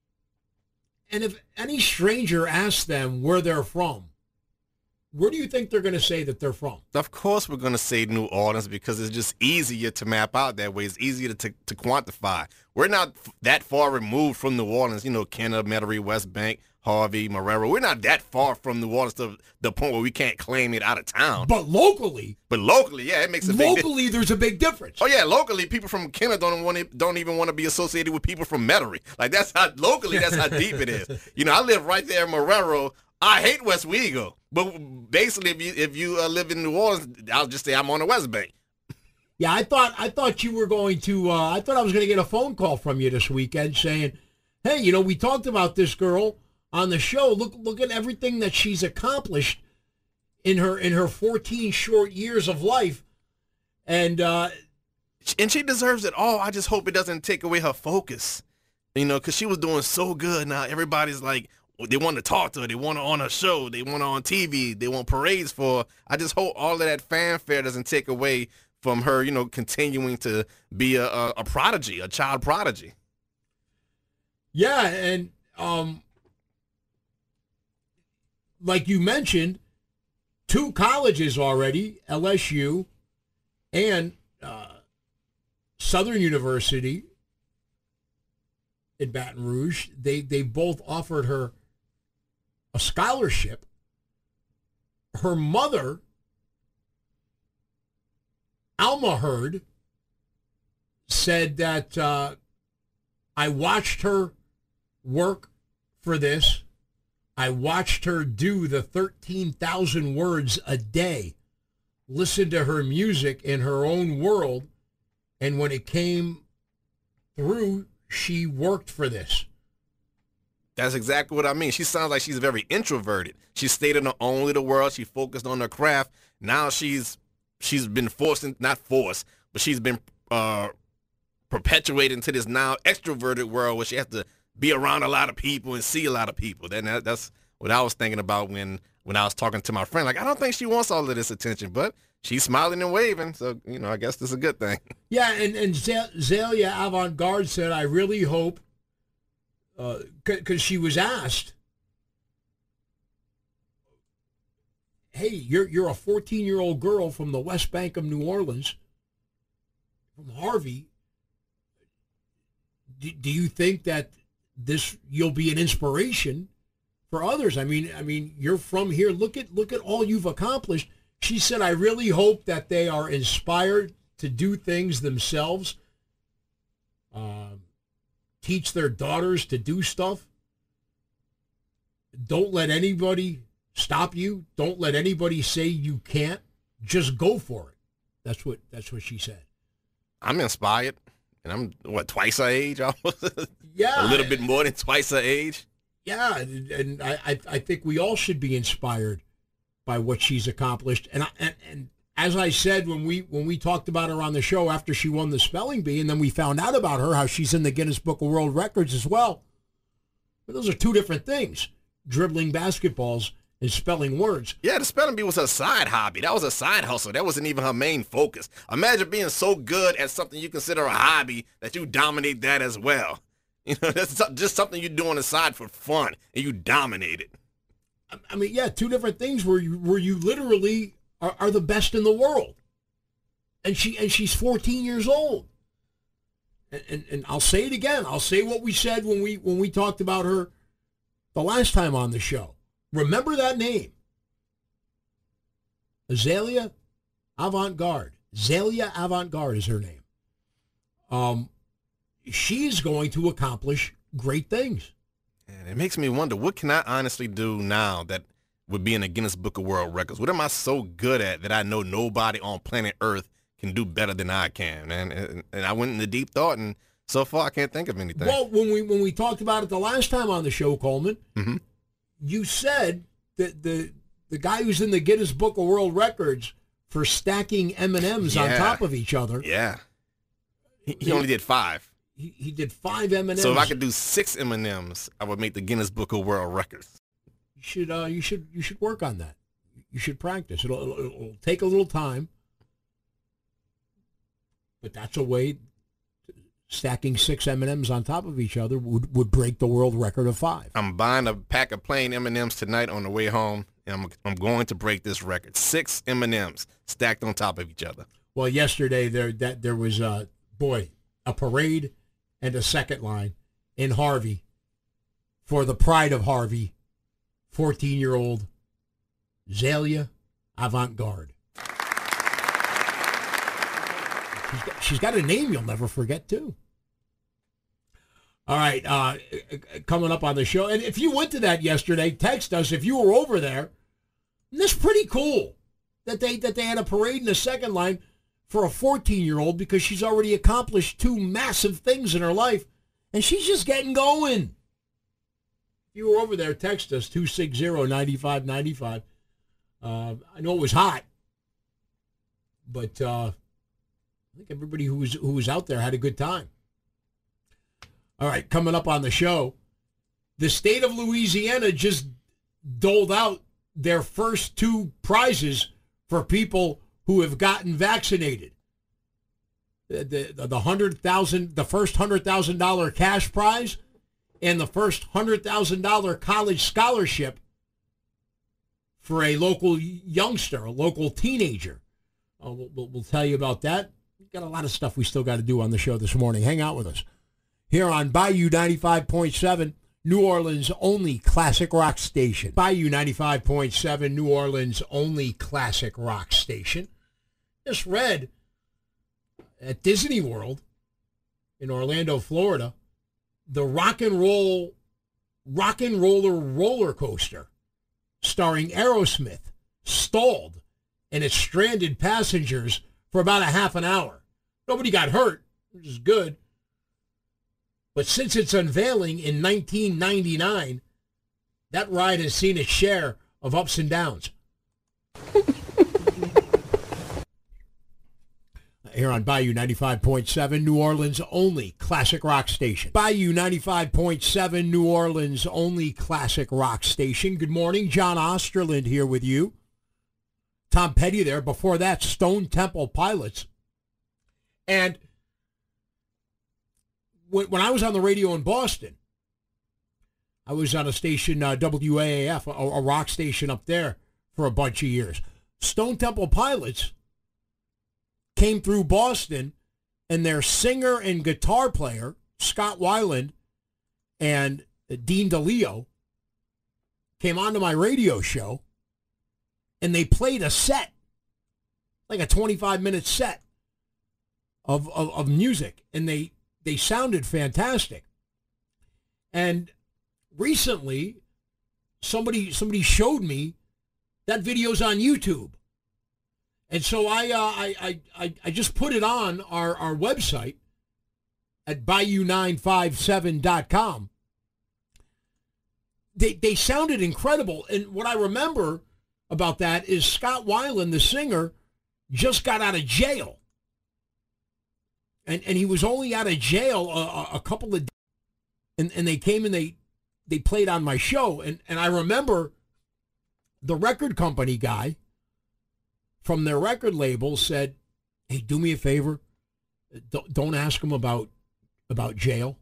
[SPEAKER 4] and if any stranger asks them where they're from, where do you think they're going to say that they're from?
[SPEAKER 5] Of course we're going to say New Orleans because it's just easier to map out that way. It's easier to, to quantify. We're not f- that far removed from New Orleans. You know, Kenner, Metairie, West Bank, Harvey, Marrero. We're not that far from New Orleans to the point where we can't claim it out of town.
[SPEAKER 4] But locally.
[SPEAKER 5] But locally, yeah, it makes a big difference.
[SPEAKER 4] Locally, there's a big difference.
[SPEAKER 5] Oh, yeah, locally, people from Kenner don't want to, don't even want to be associated with people from Metairie. Like, that's how, locally, that's how deep it is. You know, I live right there in Marrero. I hate West Wego, but basically, if you if you uh, live in New Orleans, I'll just say I'm on the West Bank.
[SPEAKER 4] Yeah, I thought I thought you were going to. Uh, I thought I was going to get a phone call from you this weekend saying, "Hey, you know, we talked about this girl on the show. Look, look at everything that she's accomplished in her in her fourteen short years of life, and uh,
[SPEAKER 5] and she deserves it all. I just hope it doesn't take away her focus, you know, because she was doing so good. Now everybody's like they want to talk to her. They want her on a show. They want her on T V. They want parades for her. I just hope all of that fanfare doesn't take away from her, you know, continuing to be a, a, a prodigy, a child prodigy.
[SPEAKER 4] Yeah, and um, like you mentioned, two colleges already, L S U and uh, Southern University in Baton Rouge, they, they both offered her a scholarship. Her mother, Alma Hurd, said that uh, I watched her work for this. I watched her do the thirteen thousand words a day, listen to her music in her own world, and when it came through, she worked for this.
[SPEAKER 5] That's exactly what I mean. She sounds like she's very introverted. She stayed in her own little world. She focused on her craft. Now she's she's been forced, in, not forced, but she's been uh, perpetuated into this now extroverted world where she has to be around a lot of people and see a lot of people. Then that, that's what I was thinking about when, when I was talking to my friend. Like, I don't think she wants all of this attention, but she's smiling and waving, so, you know, I guess this is a good thing.
[SPEAKER 4] Yeah, and, and Zelia Avant-Garde said, I really hope, because uh, she was asked, hey, you're you're a fourteen-year-old girl from the West Bank of New Orleans, from Harvey. Do, do you think that this you'll be an inspiration for others? I mean, I mean, you're from here. Look at look at all you've accomplished. She said, I really hope that they are inspired to do things themselves, uh, teach their daughters to do stuff. Don't let anybody stop you. Don't let anybody say you can't. Just go for it. That's what that's what she said.
[SPEAKER 5] I'm inspired, and I'm, what, twice her age?
[SPEAKER 4] Yeah.
[SPEAKER 5] A little bit more than twice her age.
[SPEAKER 4] Yeah, and I, I, I think we all should be inspired by what she's accomplished. And, I, and and as I said when we when we talked about her on the show after she won the spelling bee, and then we found out about her, how she's in the Guinness Book of World Records as well. But those are two different things, dribbling basketballs and spelling words.
[SPEAKER 5] Yeah, the spelling bee was her side hobby. That was a side hustle. That wasn't even her main focus. Imagine being so good at something you consider a hobby that you dominate that as well. You know, that's just something you do on the side for fun, and you dominate it.
[SPEAKER 4] I mean, yeah, two different things where you where you literally are, are the best in the world, and she and she's fourteen years old. And, and and I'll say it again. I'll say what we said when we when we talked about her the last time on the show. Remember that name, Zelia Avant-Garde. Zelia Avant-Garde is her name. Um, she's going to accomplish great things.
[SPEAKER 5] And it makes me wonder, what can I honestly do now that would be in the Guinness Book of World Records? What am I so good at that I know nobody on planet Earth can do better than I can? And, and, and I went into deep thought, and so far I can't think of anything.
[SPEAKER 4] Well, when we when we talked about it the last time on the show, Coleman,
[SPEAKER 5] mm-hmm.
[SPEAKER 4] you said that the the guy who's in the Guinness Book of World Records for stacking M and M's yeah. on top of each other.
[SPEAKER 5] Yeah. He, he only did five.
[SPEAKER 4] He, he did five M and M's.
[SPEAKER 5] So if I could do six M and M's, I would make the Guinness Book of World Records.
[SPEAKER 4] You should, uh, you should, you should work on that. You should practice. It'll, it'll, it'll take a little time, but that's a way. Stacking six M and M's on top of each other would, would break the world record of five.
[SPEAKER 5] I'm buying a pack of plain M and M's tonight on the way home, and I'm I'm going to break this record. Six M and M's stacked on top of each other.
[SPEAKER 4] Well, yesterday there that there was uh, boy a parade and a second line in Harvey for the pride of Harvey, fourteen-year-old Zelia Avant-Garde. She's got, she's got a name you'll never forget, too. All right, uh, coming up on the show. And if you went to that yesterday, text us if you were over there. That's pretty cool that they that they had a parade in the second line for a fourteen-year-old because she's already accomplished two massive things in her life, and she's just getting going. If you were over there, text us, two six zero, nine five nine five. Uh, I know it was hot, but uh, I think everybody who was, who was out there had a good time. All right, coming up on the show, the state of Louisiana just doled out their first two prizes for people who have gotten vaccinated. The the, the hundred thousand, the first hundred thousand dollar cash prize, and the first hundred thousand dollar college scholarship for a local youngster, a local teenager. Uh, we'll, we'll tell you about that. We've got a lot of stuff we still got to do on the show this morning. Hang out with us here on Bayou ninety-five point seven, New Orleans' only classic rock station. Bayou ninety-five point seven, New Orleans' only classic rock station. Just read at Disney World in Orlando, Florida, the rock and roll, rock and roller roller coaster starring Aerosmith stalled and it stranded passengers for about a half an hour. Nobody got hurt, which is good. But since its unveiling in nineteen ninety-nine, that ride has seen its share of ups and downs. Here on Bayou ninety-five point seven, New Orleans' only classic rock station. Bayou ninety-five point seven, New Orleans' only classic rock station. Good morning, John Osterland here with you. Tom Petty there. Before that, Stone Temple Pilots. And when I was on the radio in Boston, I was on a station, uh, W A A F, a, a rock station up there for a bunch of years. Stone Temple Pilots came through Boston, and their singer and guitar player, Scott Weiland, and Dean DeLeo, came onto my radio show, and they played a set, like a twenty-five minute set of, of, of music, and they, they sounded fantastic. And recently, somebody somebody showed me that video's on YouTube. And so I, uh, I I I just put it on our, our website at bayou nine five seven dot com. They they sounded incredible. And what I remember about that is Scott Weiland, the singer, just got out of jail. And and he was only out of jail a, a couple of days. And, and they came and they, they played on my show. And, and I remember the record company guy from their record label said, hey, do me a favor. Don't, don't ask him about, about jail.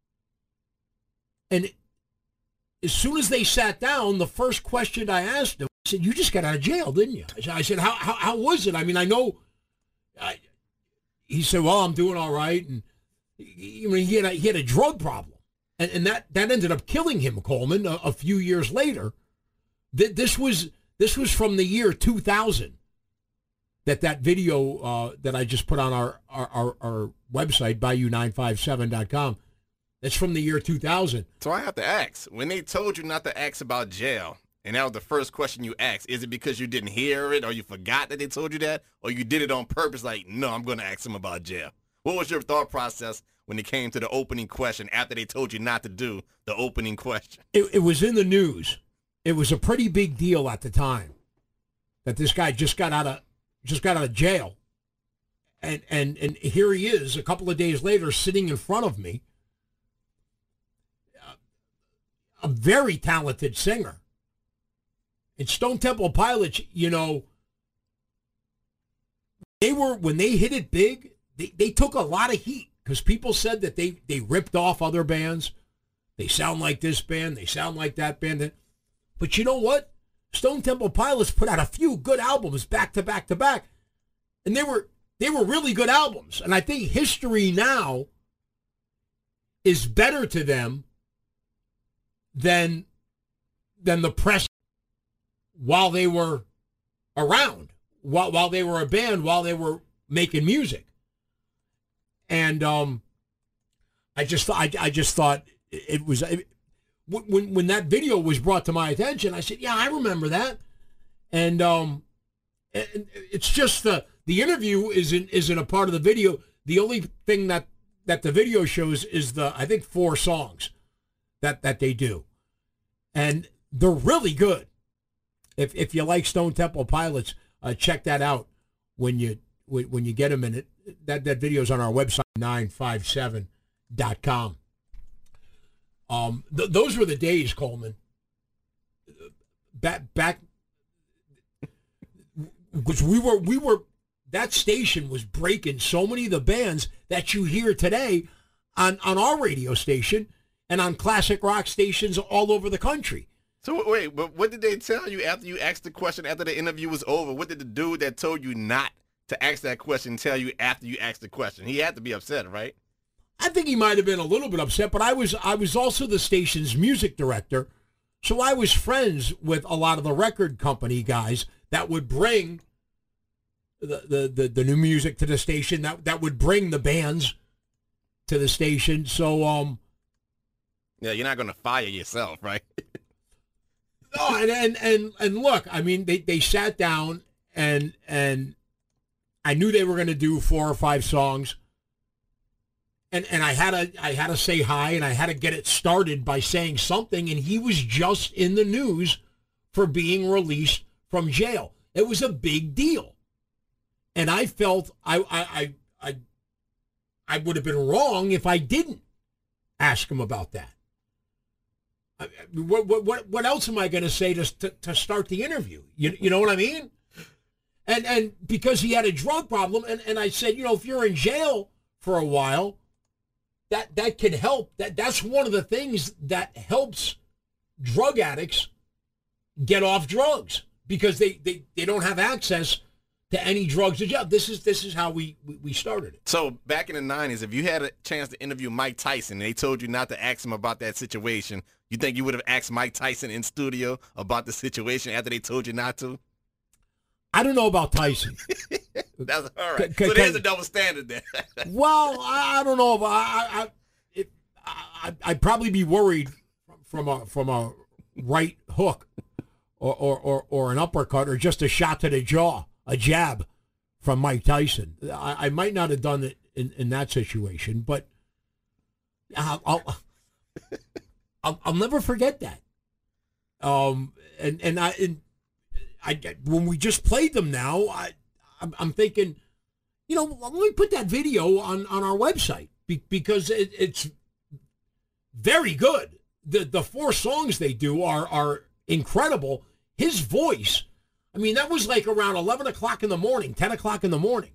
[SPEAKER 4] And as soon as they sat down, the first question I asked him, I said, you just got out of jail, didn't you? I said, how how, how was it? I mean, I know. I, he said, well, I'm doing all right. And he, I mean, he, had a, he had a drug problem. And, and that, that ended up killing him, Coleman, a, a few years later. Th- this was this was from the year two thousand. That that video uh, that I just put on our, our, our, our website, bayou nine five seven dot com, that's from the year two thousand.
[SPEAKER 5] So I have to ask, when they told you not to ask about jail, and that was the first question you asked, is it because you didn't hear it or you forgot that they told you that, or you did it on purpose like, no, I'm going to ask them about jail? What was your thought process when it came to the opening question after they told you not to do the opening question?
[SPEAKER 4] It, it was in the news. It was a pretty big deal at the time that this guy just got out of just got out of jail. And, and, and here he is a couple of days later sitting in front of me, a very talented singer. And Stone Temple Pilots, you know, they were, when they hit it big, they, they took a lot of heat because people said that they, they ripped off other bands. They sound like this band. They sound like that band. But you know what? Stone Temple Pilots put out a few good albums back to back to back. And they were they were really good albums. And I think History Now is better to them than than the press while they were around, while while they were a band, while they were making music. And um, I just I I just thought it was it, when when that video was brought to my attention, I said, yeah, I remember that. And um, and it's just the the interview isn't isn't a part of the video. The only thing that that the video shows is the I think four songs that that they do, and they're really good. If if you like Stone Temple Pilots, uh, check that out when you when, when you get a minute. That that video's on our website, nine five seven dot com. Um, th- those were the days, Coleman. Back, back, because we were, we were, that station was breaking so many of the bands that you hear today on, on our radio station and on classic rock stations all over the country.
[SPEAKER 5] So wait, but what did they tell you after you asked the question, after the interview was over? What did the dude that told you not to ask that question tell you after you asked the question? He had to be upset, right?
[SPEAKER 4] I think he might have been a little bit upset, but I was I was also the station's music director, so I was friends with a lot of the record company guys that would bring the the, the, the new music to the station, that that would bring the bands to the station. So um
[SPEAKER 5] yeah, you're not going to fire yourself, right?
[SPEAKER 4] No, and, and and and look, I mean, they, they sat down and and I knew they were going to do four or five songs, and and I had to I had to say hi, and I had to get it started by saying something, and he was just in the news for being released from jail. It was a big deal, and I felt I I I I, I would have been wrong if I didn't ask him about that. What what what else am I going to say to, to to start the interview? You you know what I mean? And and because he had a drug problem, and, and I said, you know, if you're in jail for a while, that that can help. That that's one of the things that helps drug addicts get off drugs, because they, they, they don't have access to any drugs in jail. This is this is how we, we, we started it.
[SPEAKER 5] So back in the nineties, if you had a chance to interview Mike Tyson and they told you not to ask him about that situation, you think you would have asked Mike Tyson in studio about the situation after they told you not to?
[SPEAKER 4] I don't know about Tyson.
[SPEAKER 5] That's all right.
[SPEAKER 4] C-
[SPEAKER 5] so
[SPEAKER 4] c-
[SPEAKER 5] there's a double standard there.
[SPEAKER 4] Well, I, I don't know. If I, I, it, I, I'd probably be worried from a from a right hook or, or, or, or an uppercut or just a shot to the jaw, a jab from Mike Tyson. I, I might not have done it in, in that situation, but I'll, I'll, I'll, I'll never forget that. Um, and, and I, and I, when we just played them now, I, I'm, I'm thinking, you know, let me put that video on, on our website be, because it, it's very good. The the four songs they do are are incredible. His voice, I mean, that was like around eleven o'clock in the morning, ten o'clock in the morning.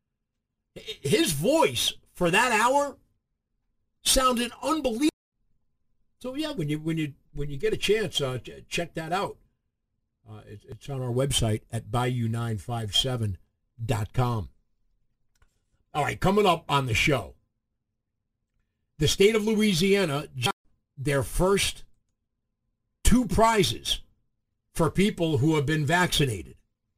[SPEAKER 4] His voice for that hour sounded unbelievable. So yeah, when you when you when you get a chance, uh, ch- check that out. Uh, it, it's on our website at bayou nine five seven dot com. All right, coming up on the show, the state of Louisiana got their first two prizes for people who have been vaccinated.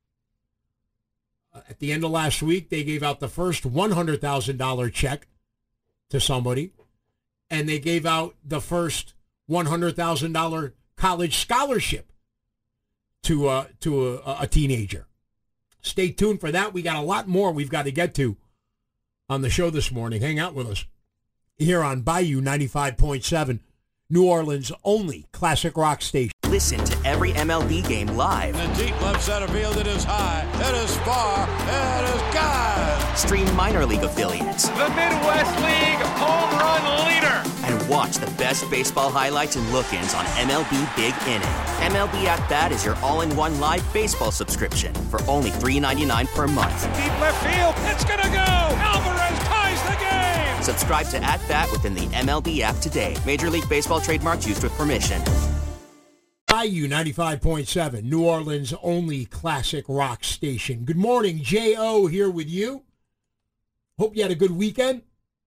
[SPEAKER 4] Uh, at the end of last week, they gave out the first one hundred thousand dollars check to somebody, and they gave out the first one hundred thousand dollars college scholarship to uh, to a, a teenager. Stay tuned for that. We got a lot more we've got to get to on the show this morning. Hang out with us here on Bayou ninety-five point seven, New Orleans' only classic rock station.
[SPEAKER 14] Listen to every M L B game live.
[SPEAKER 15] In the deep left center field, it is high, it is far, it is gone.
[SPEAKER 14] Stream minor league affiliates.
[SPEAKER 16] The Midwest League home run leader.
[SPEAKER 14] And watch the best baseball highlights and look-ins on M L B Big Inning. M L B At Bat is your all-in-one live baseball subscription for only three dollars and ninety-nine cents per month.
[SPEAKER 16] Deep left field, it's gonna go. Alvarez ties the game.
[SPEAKER 14] Subscribe to At Bat within the M L B app today. Major League Baseball trademarks used with permission.
[SPEAKER 4] Bayou ninety-five point seven, New Orleans' only classic rock station. Good morning, J O here with you. Hope you had a good weekend.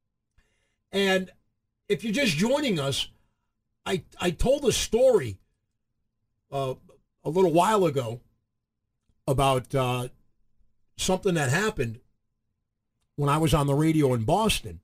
[SPEAKER 4] And if you're just joining us, I I told a story uh, a little while ago about uh, something that happened when I was on the radio in Boston.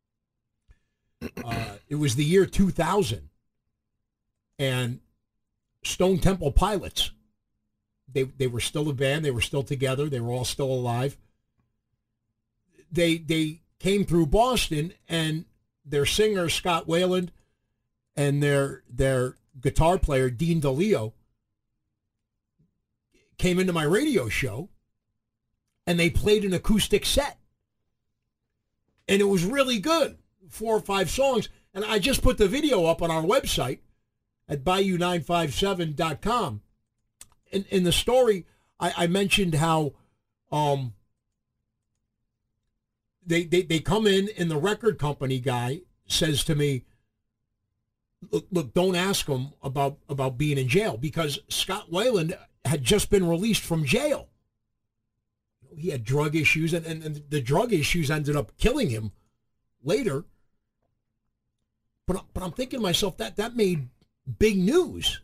[SPEAKER 4] Uh, it was the year two thousand, and Stone Temple Pilots, they they were still a band. They were still together. They were all still alive. They they came through Boston, and their singer Scott Weiland and their their guitar player Dean DeLeo came into my radio show, and they played an acoustic set, and it was really good, four or five songs. And I just put the video up on our website at bayou nine five seven dot com. In, in the story, I, I mentioned how um, they, they, they come in and the record company guy says to me, look, look, don't ask him about, about being in jail, because Scott Weiland had just been released from jail. He had drug issues, and, and, and the drug issues ended up killing him later. But, but I'm thinking to myself, that, that made big news.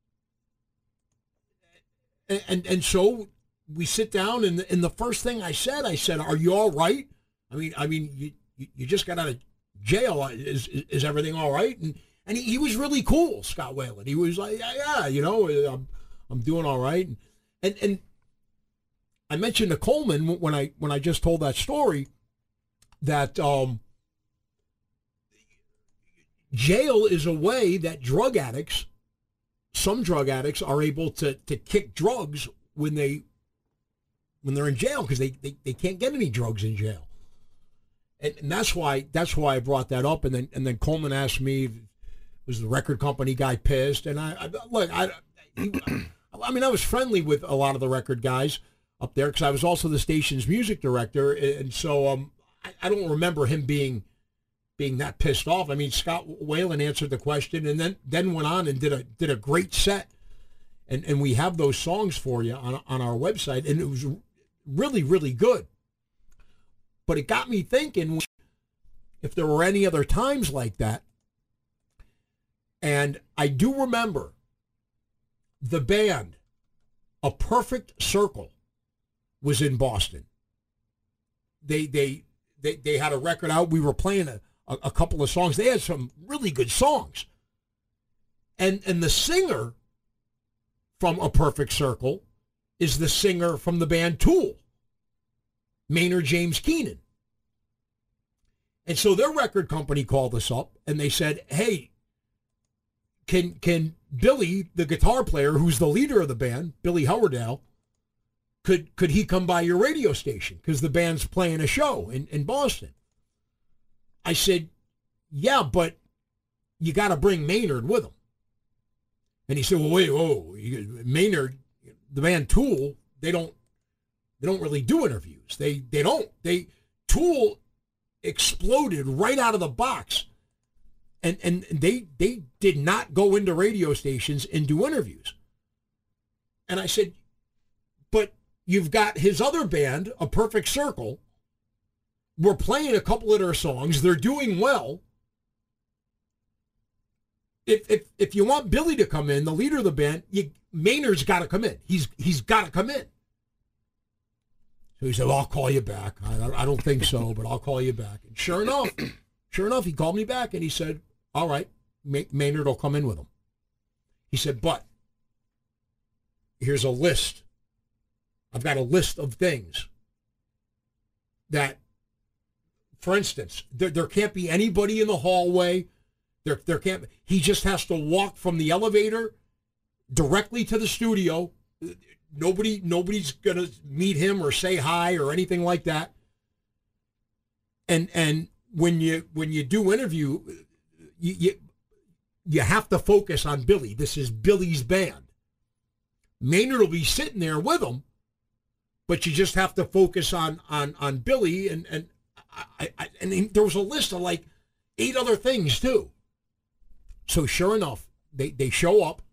[SPEAKER 4] And, and, and so we sit down, and, and the first thing I said, I said, are you all right? I mean, I mean, you, you just got out of jail. Is, is, is everything all right? And And he, he was really cool, Scott Weiland. He was like, yeah, yeah, you know, I'm, I'm doing all right. And, and and I mentioned to Coleman when I when I just told that story that um, jail is a way that drug addicts, some drug addicts, are able to to kick drugs when they when they're in jail, because they, they, they can't get any drugs in jail. And, and that's why that's why I brought that up. And then and then Coleman asked me, was the record company guy pissed? And I, I look, I, he, I mean, I was friendly with a lot of the record guys up there because I was also the station's music director, and so um, I, I don't remember him being being that pissed off. I mean, Scott Weiland answered the question, and then then went on and did a did a great set, and and we have those songs for you on on our website, and it was really really good. But it got me thinking if there were any other times like that. And I do remember the band, A Perfect Circle, was in Boston. They they they, they had a record out. We were playing a, a, a couple of songs. They had some really good songs. And and the singer from A Perfect Circle is the singer from the band Tool, Maynard James Keenan. And so their record company called us up and they said, hey, Can can Billy, the guitar player, who's the leader of the band, Billy Howardale, could could he come by your radio station? Because the band's playing a show in, in Boston. I said, yeah, but you got to bring Maynard with him. And he said, well, wait, whoa, Maynard, the band Tool, they don't they don't really do interviews. They they don't. They Tool exploded right out of the box. And and they they did not go into radio stations and do interviews. And I said, but you've got his other band, A Perfect Circle. We're playing a couple of their songs. They're doing well. If if if you want Billy to come in, the leader of the band, you, Maynard's got to come in. He's he's got to come in. So he said, well, I'll call you back. I, I don't think so, but I'll call you back. And sure enough, sure enough, he called me back and he said, all right, May- Maynard will come in with him. He said, but here's a list. I've got a list of things that, for instance, there, there can't be anybody in the hallway. There, there can't. He just has to walk from the elevator directly to the studio. Nobody, nobody's gonna meet him or say hi or anything like that. And and when you when you do interview, you you, you have to focus on Billy. This is Billy's band. Maynard will be sitting there with him, but you just have to focus on on on Billy. And and I, I and there was a list of like eight other things too. So sure enough, they, they show up.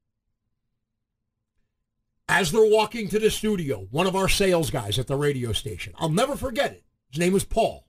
[SPEAKER 4] As they're walking to the studio, one of our sales guys at the radio station, I'll never forget it. His name was Paul.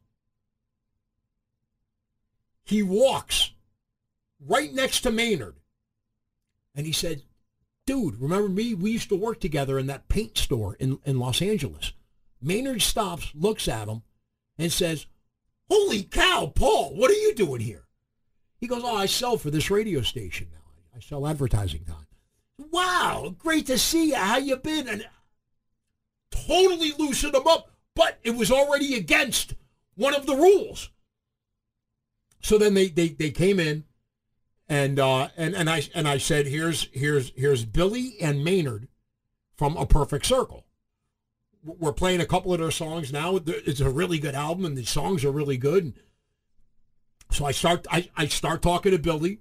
[SPEAKER 4] He walks right next to Maynard. And he said, dude, remember me? We used to work together in that paint store in, in Los Angeles. Maynard stops, looks at him, and says, holy cow, Paul, what are you doing here? He goes, oh, I sell for this radio station now. I sell advertising time. Wow, great to see you. How you been? And totally loosened him up, but it was already against one of the rules. So then they they, they came in, and uh, and and I and I said, here's here's here's Billy and Maynard from A Perfect Circle. We're playing a couple of their songs now. It's a really good album, and the songs are really good. So I start I, I start talking to Billy.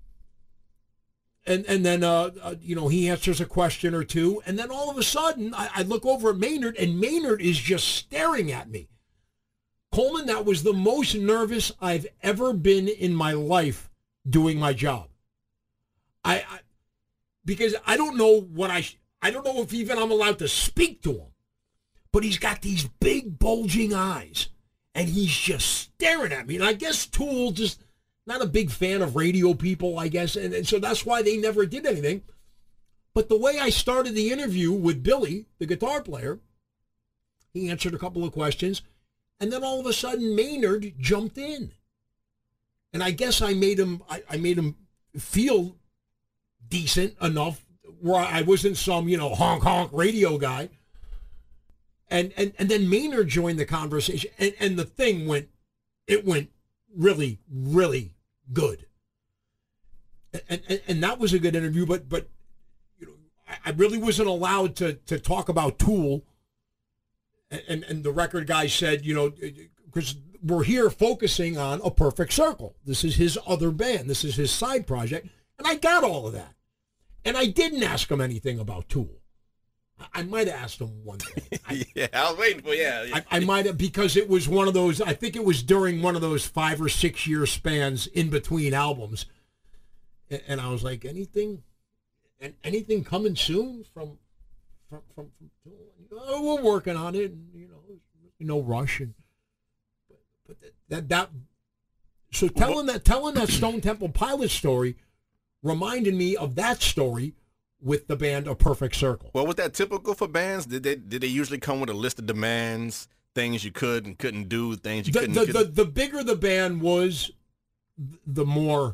[SPEAKER 4] And and then, uh, uh, you know, he answers a question or two. And then all of a sudden, I, I look over at Maynard, and Maynard is just staring at me. Coleman, that was the most nervous I've ever been in my life doing my job. I, I because I don't know what I, I don't know if even I'm allowed to speak to him. But he's got these big bulging eyes. And he's just staring at me. And I guess Tool just... not a big fan of radio people, I guess, and, and so that's why they never did anything. But the way I started the interview with Billy, the guitar player, he answered a couple of questions, and then all of a sudden Maynard jumped in. And I guess I made him I, I made him feel decent enough where I wasn't some, you know, honk honk radio guy. And and, and then Maynard joined the conversation, and, and the thing went, it went really, really good. And, and and that was a good interview, but but you know, I, I really wasn't allowed to to talk about Tool. And and the record guy said, you know, because we're here focusing on A Perfect Circle. This is his other band. This is his side project. And I got all of that. And I didn't ask him anything about Tool. I might have asked him one thing. I,
[SPEAKER 5] yeah, I was waiting for, yeah. yeah.
[SPEAKER 4] I, I might have, because it was one of those, I think it was during one of those five or six year spans in between albums. And, and I was like, anything, and anything coming soon from, from, from, from oh, we're working on it, and, you know, no rush. And, but, but that, that, so telling that, telling that Stone Temple Pilots story reminded me of that story with the band A Perfect Circle.
[SPEAKER 5] Well, was that typical for bands? Did they did they usually come with a list of demands, things you could and couldn't do, things you
[SPEAKER 4] the,
[SPEAKER 5] couldn't,
[SPEAKER 4] the,
[SPEAKER 5] couldn't...
[SPEAKER 4] The, the bigger the band was, the more...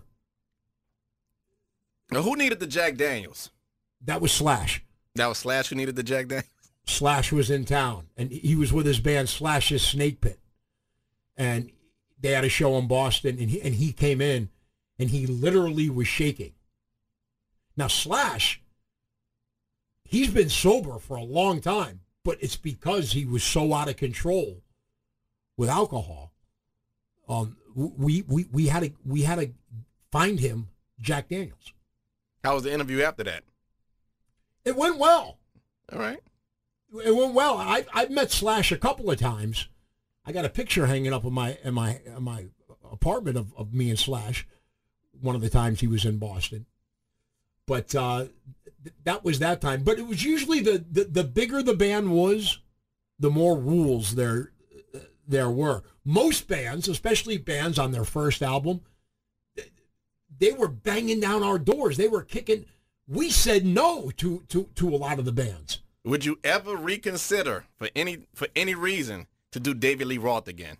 [SPEAKER 5] Now, who needed the Jack Daniels?
[SPEAKER 4] That was Slash.
[SPEAKER 5] That was Slash who needed the Jack Daniels?
[SPEAKER 4] Slash was in town, and he was with his band Slash's Snake Pit. And they had a show in Boston, and he, and he came in, and he literally was shaking. Now, Slash... he's been sober for a long time, but it's because he was so out of control with alcohol. Um, we we we had to we had to find him Jack Daniels.
[SPEAKER 5] How was the interview after that?
[SPEAKER 4] It went well.
[SPEAKER 5] All right.
[SPEAKER 4] It went well. I I've met Slash a couple of times. I got a picture hanging up in my in my in my apartment of, of me and Slash. One of the times he was in Boston, but. Uh, That was that time. But it was usually the, the, the bigger the band was, the more rules there there were. Most bands, especially bands on their first album, they were banging down our doors. They were kicking. We said no to, to, to a lot of the bands.
[SPEAKER 5] Would you ever reconsider, for any for any reason, to do David Lee Roth again?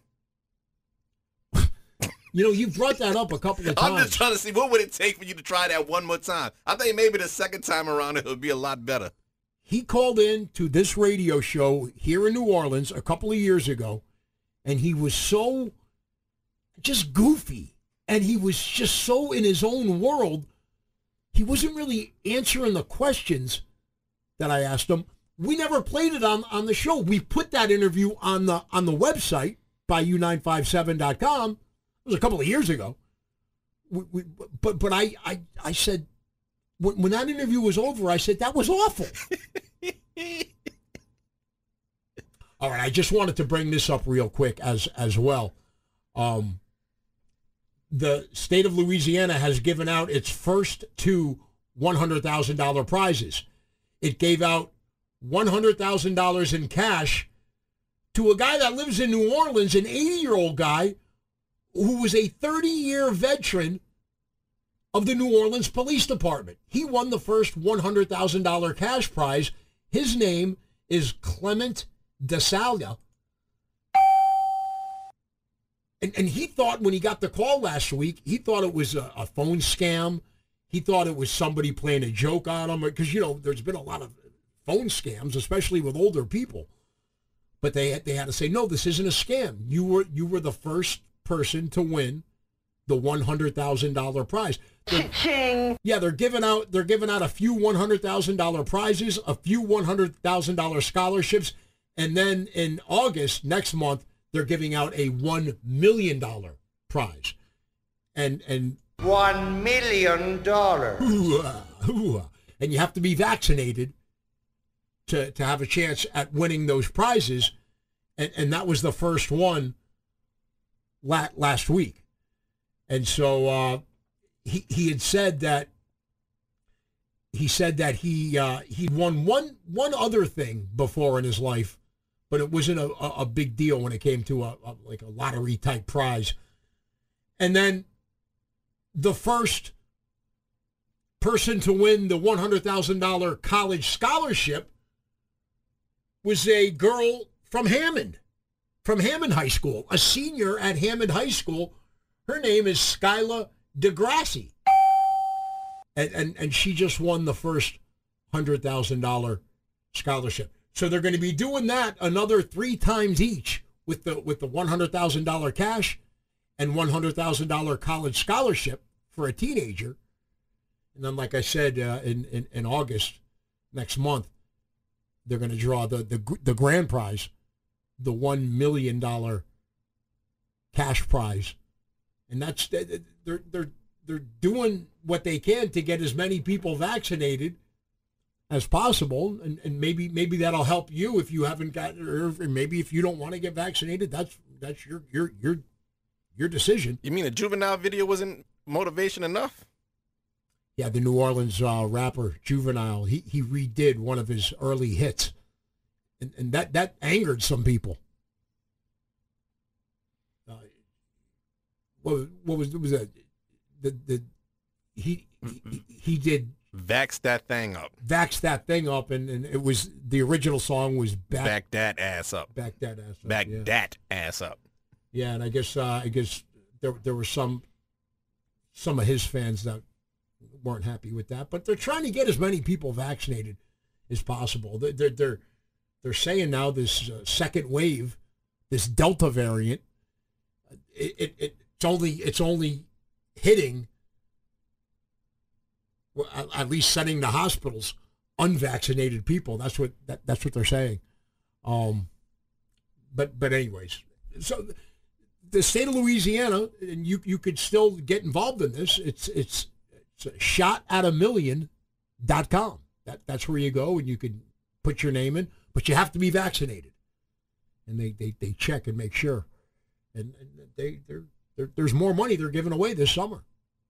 [SPEAKER 4] You know, you brought that up a couple of times.
[SPEAKER 5] I'm just trying to see, what would it take for you to try that one more time? I think maybe the second time around it would be a lot better.
[SPEAKER 4] He called in to this radio show here in New Orleans a couple of years ago, and he was so just goofy, and he was just so in his own world, he wasn't really answering the questions that I asked him. We never played it on, on the show. We put that interview on the on the website, by U nine five seven dot com. It was a couple of years ago. We, we, but but I, I, I said, when, when that interview was over, I said, that was awful. All right, I just wanted to bring this up real quick as as well. Um, the state of Louisiana has given out its first two one hundred thousand dollars prizes. It gave out one hundred thousand dollars in cash to a guy that lives in New Orleans, an eighty-year-old guy who was a thirty-year veteran of the New Orleans Police Department. He won the first one hundred thousand dollars cash prize. His name is Clement DeSalia. And, and he thought, when he got the call last week, he thought it was a, a phone scam. He thought it was somebody playing a joke on him. Because, you know, there's been a lot of phone scams, especially with older people. But they, they had to say, no, this isn't a scam. You were you were the first person to win the one hundred thousand dollars prize. Ching. Yeah, they're giving out they're giving out a few one hundred thousand dollars prizes, a few one hundred thousand dollars scholarships, and then in August next month they're giving out a one million dollars prize. and and
[SPEAKER 17] one million dollars.
[SPEAKER 4] And you have to be vaccinated to to have a chance at winning those prizes, and and that was the first one la- last week, and so uh, he he had said that he said that he uh, he won one one other thing before in his life, but it wasn't a, a, a big deal when it came to a, a like a lottery type prize, and then the first person to win the one hundred thousand dollars college scholarship was a girl from Hammond, from Hammond High School, a senior at Hammond High School. Her name is Skyla DeGrassi. And, and, and she just won the first one hundred thousand dollars scholarship. So they're going to be doing that another three times each with the with the one hundred thousand dollars cash and one hundred thousand dollars college scholarship for a teenager. And then, like I said, uh, in, in, in August next month, they're going to draw the, the the grand prize, the one million dollars cash prize. And that's they're they're they're doing what they can to get as many people vaccinated as possible, and, and maybe maybe that'll help you if you haven't gotten, or maybe if you don't want to get vaccinated, that's that's your your your your decision.
[SPEAKER 5] You mean a Juvenile video wasn't motivation enough?
[SPEAKER 4] Yeah, the New Orleans uh, rapper Juvenile, he he redid one of his early hits, and and that that angered some people. Uh, what what was what was that? The the he he, he did
[SPEAKER 5] Vax that thing up.
[SPEAKER 4] Vax that thing up, and, and it was the original song was back,
[SPEAKER 5] back that ass up.
[SPEAKER 4] Back that ass up.
[SPEAKER 5] Back
[SPEAKER 4] yeah.
[SPEAKER 5] that ass up.
[SPEAKER 4] Yeah, and I guess uh, I guess there there were some some of his fans that weren't happy with that, but they're trying to get as many people vaccinated as possible. They're they're they're, they're saying now this uh, second wave, this Delta variant, it, it, it it's only it's only hitting, well, at, at least sending to hospitals unvaccinated people. That's what that, that's what they're saying. Um, but but anyways, so the state of Louisiana, and you you could still get involved in this. It's it's it's shot at a million dot com. That that's where you go and you can put your name in, but you have to be vaccinated. And they, they, they check and make sure. And, and they they're, they're, there's more money they're giving away this summer.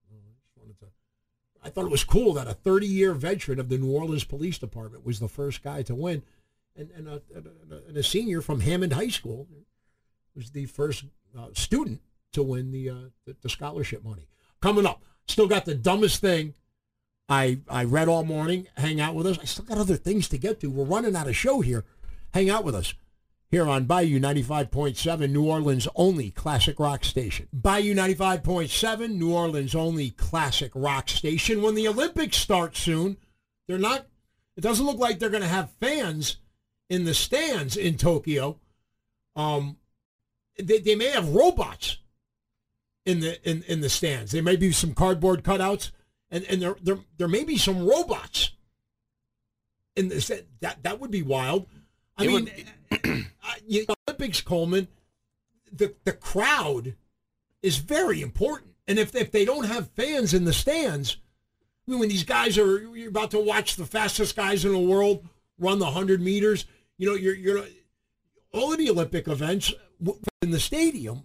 [SPEAKER 4] I thought it was cool that a thirty-year veteran of the New Orleans Police Department was the first guy to win, and and a, and a senior from Hammond High School was the first uh, student to win the, uh, the the scholarship money. Coming up, still got the dumbest thing I I read all morning. Hang out with us. I still got other things to get to. We're running out of show here. Hang out with us here on Bayou ninety-five point seven, New Orleans' only classic rock station. Bayou ninety-five point seven, New Orleans' only classic rock station. When the Olympics start soon, they're not, it doesn't look like they're going to have fans in the stands in Tokyo. Um, they, they may have robots in the in, in the stands. There may be some cardboard cutouts, and, and there, there there may be some robots in the stand. That, that would be wild. I it mean, would... uh, you, Olympics, Coleman, the the crowd is very important, and if if they don't have fans in the stands, I mean, when these guys are, you're about to watch the fastest guys in the world run the hundred meters, you know, you're you're all of the Olympic events in the stadium.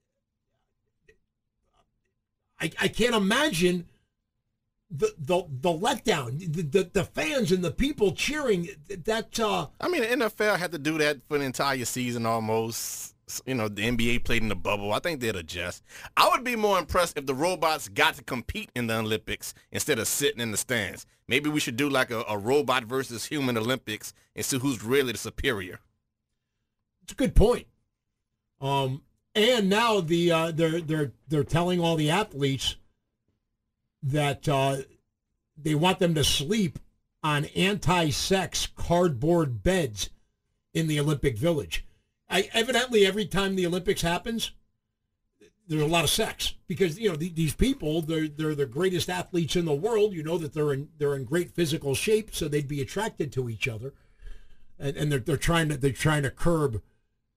[SPEAKER 4] I I can't imagine the the the letdown, the, the the fans and the people cheering. That uh,
[SPEAKER 5] I mean, the N F L had to do that for the entire season almost. You know, the N B A played in the bubble. I think they'd adjust. I would be more impressed if the robots got to compete in the Olympics instead of sitting in the stands. Maybe we should do like a, a robot versus human Olympics and see who's really the superior.
[SPEAKER 4] It's a good point. Um, and now the uh, they're they're they're telling all the athletes that uh, they want them to sleep on anti-sex cardboard beds in the Olympic Village. I, evidently, every time the Olympics happens, there's a lot of sex because you know the, these people they're they're the greatest athletes in the world. You know that they're in they're in great physical shape, so they'd be attracted to each other, and, and they're they're trying to they're trying to curb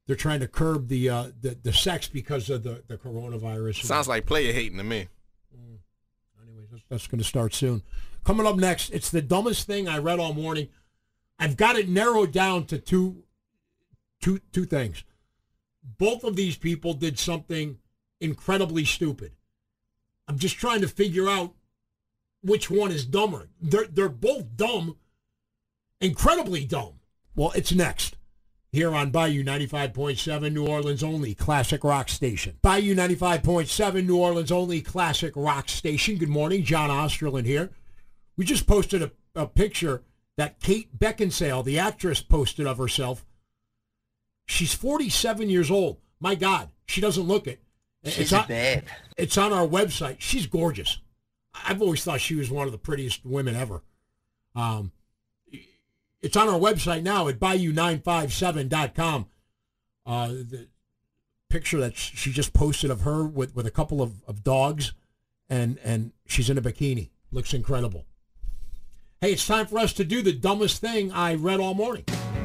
[SPEAKER 4] they're trying to curb the uh, the, the sex because of the, the coronavirus.
[SPEAKER 5] Sounds like player hating to me.
[SPEAKER 4] Mm. Anyways, that's, that's going to start soon. Coming up next, it's the dumbest thing I read all morning. I've got it narrowed down to two, two, two things. Both of these people did something incredibly stupid. I'm just trying to figure out which one is dumber. They're they're both dumb, incredibly dumb. Well, it's next here on Bayou ninety-five point seven, New Orleans' only classic rock station. Bayou ninety-five point seven, New Orleans' only classic rock station. Good morning, John Osterlin here. We just posted a, a picture that Kate Beckinsale, the actress, posted of herself. She's forty-seven years old. My God, she doesn't look it.
[SPEAKER 17] She's
[SPEAKER 4] it's
[SPEAKER 17] a
[SPEAKER 4] on,
[SPEAKER 17] babe.
[SPEAKER 4] It's on our website. She's gorgeous. I've always thought she was one of the prettiest women ever. Um, it's on our website now at bayou nine five seven dot com. Uh, the picture that she just posted of her with, with a couple of, of dogs, and, and she's in a bikini. Looks incredible. Hey, it's time for us to do the dumbest thing I read all morning.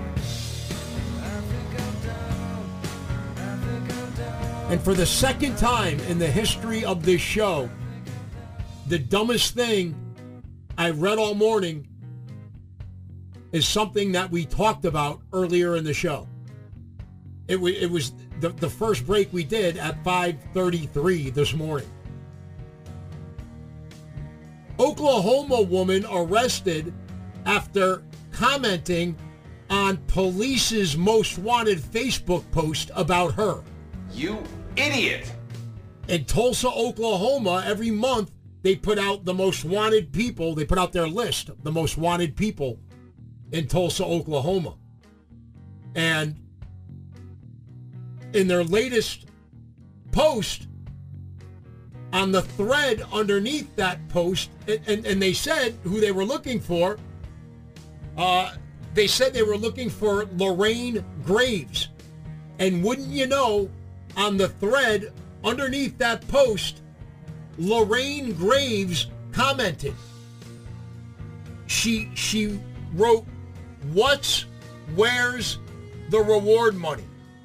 [SPEAKER 4] And for the second time in the history of this show, the dumbest thing I read all morning is something that we talked about earlier in the show. It, w- it was the, the first break we did at five thirty-three this morning. Oklahoma woman arrested after commenting on police's most wanted Facebook post about her.
[SPEAKER 18] You idiot!
[SPEAKER 4] In Tulsa, Oklahoma, every month they put out the most wanted people. They put out their list of the most wanted people in Tulsa, Oklahoma. And in their latest post, on the thread underneath that post, and, and, and they said who they were looking for. Uh, they said they were looking for Lorraine Graves. And wouldn't you know, on the thread underneath that post, Lorraine Graves commented. She she wrote, "What's where's the reward money?"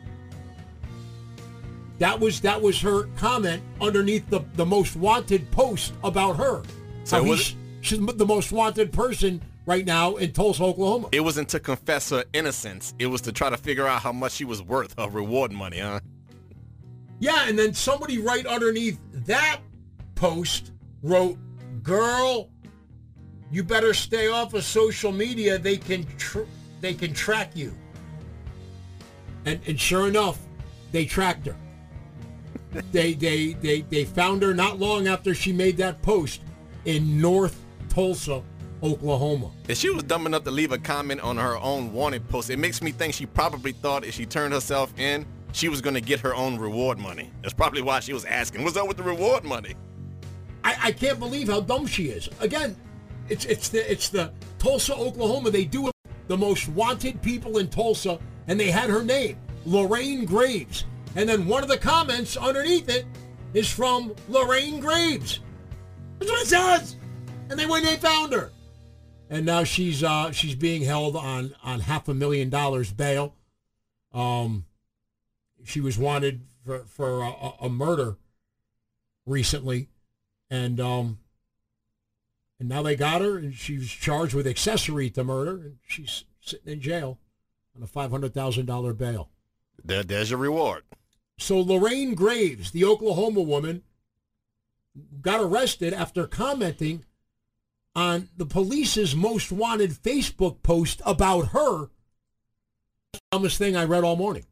[SPEAKER 4] That was that was her comment underneath the, the most wanted post about her.
[SPEAKER 5] So
[SPEAKER 4] How
[SPEAKER 5] was
[SPEAKER 4] he's- she's the most wanted person right now in Tulsa, Oklahoma.
[SPEAKER 5] It wasn't to confess her innocence. It was to try to figure out how much she was worth, her reward money, huh?
[SPEAKER 4] Yeah, and then somebody right underneath that post wrote, "Girl, you better stay off of social media. They can tr- they can track you." And and sure enough, they tracked her. they they they they found her not long after she made that post in North Tulsa, Oklahoma.
[SPEAKER 5] If she was dumb enough to leave a comment on her own wanted post, it makes me think she probably thought if she turned herself in, she was going to get her own reward money. That's probably why she was asking, what's up with the reward money?
[SPEAKER 4] I, I can't believe how dumb she is. Again, it's it's the it's the Tulsa, Oklahoma. They do it, the most wanted people in Tulsa, and they had her name, Lorraine Graves. And then one of the comments underneath it is from Lorraine Graves. That's what it says. And they went and they found her. And now she's uh, she's being held on, on half a million dollars bail. Um, she was wanted for, for a, a murder recently. And um, and now they got her, and she was charged with accessory to murder, and she's sitting in jail on a five hundred thousand dollars bail.
[SPEAKER 5] There, there's your reward.
[SPEAKER 4] So Lorraine Graves, the Oklahoma woman, got arrested after commenting on the police's most wanted Facebook post about her. The dumbest thing I read all morning.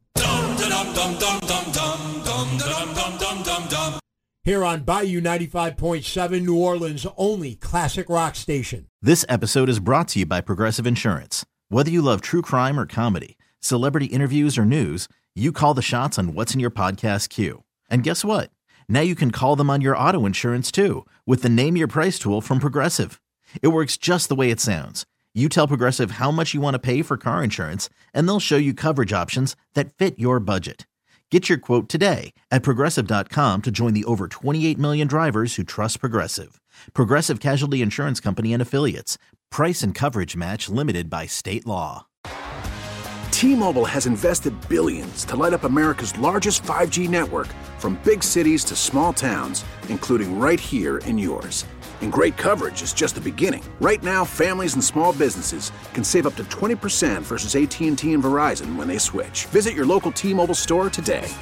[SPEAKER 4] Here on Bayou ninety-five point seven, New Orleans' only classic rock station.
[SPEAKER 3] This episode is brought to you by Progressive Insurance. Whether you love true crime or comedy, celebrity interviews or news, you call the shots on what's in your podcast queue. And guess what? Now you can call them on your auto insurance too with the Name Your Price tool from Progressive. It works just the way it sounds. You tell Progressive how much you want to pay for car insurance, and they'll show you coverage options that fit your budget. Get your quote today at Progressive dot com to join the over twenty-eight million drivers who trust Progressive. Progressive Casualty Insurance Company and Affiliates. Price and coverage match limited by state law.
[SPEAKER 11] T-Mobile has invested billions to light up America's largest five G network, from big cities to small towns, including right here in yours. And great coverage is just the beginning. Right now, families and small businesses can save up to twenty percent versus A T and T and Verizon when they switch. Visit your local T-Mobile store today.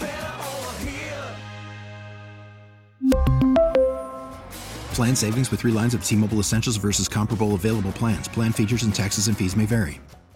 [SPEAKER 12] Plan savings with three lines of T-Mobile Essentials versus comparable available plans. Plan features and taxes and fees may vary.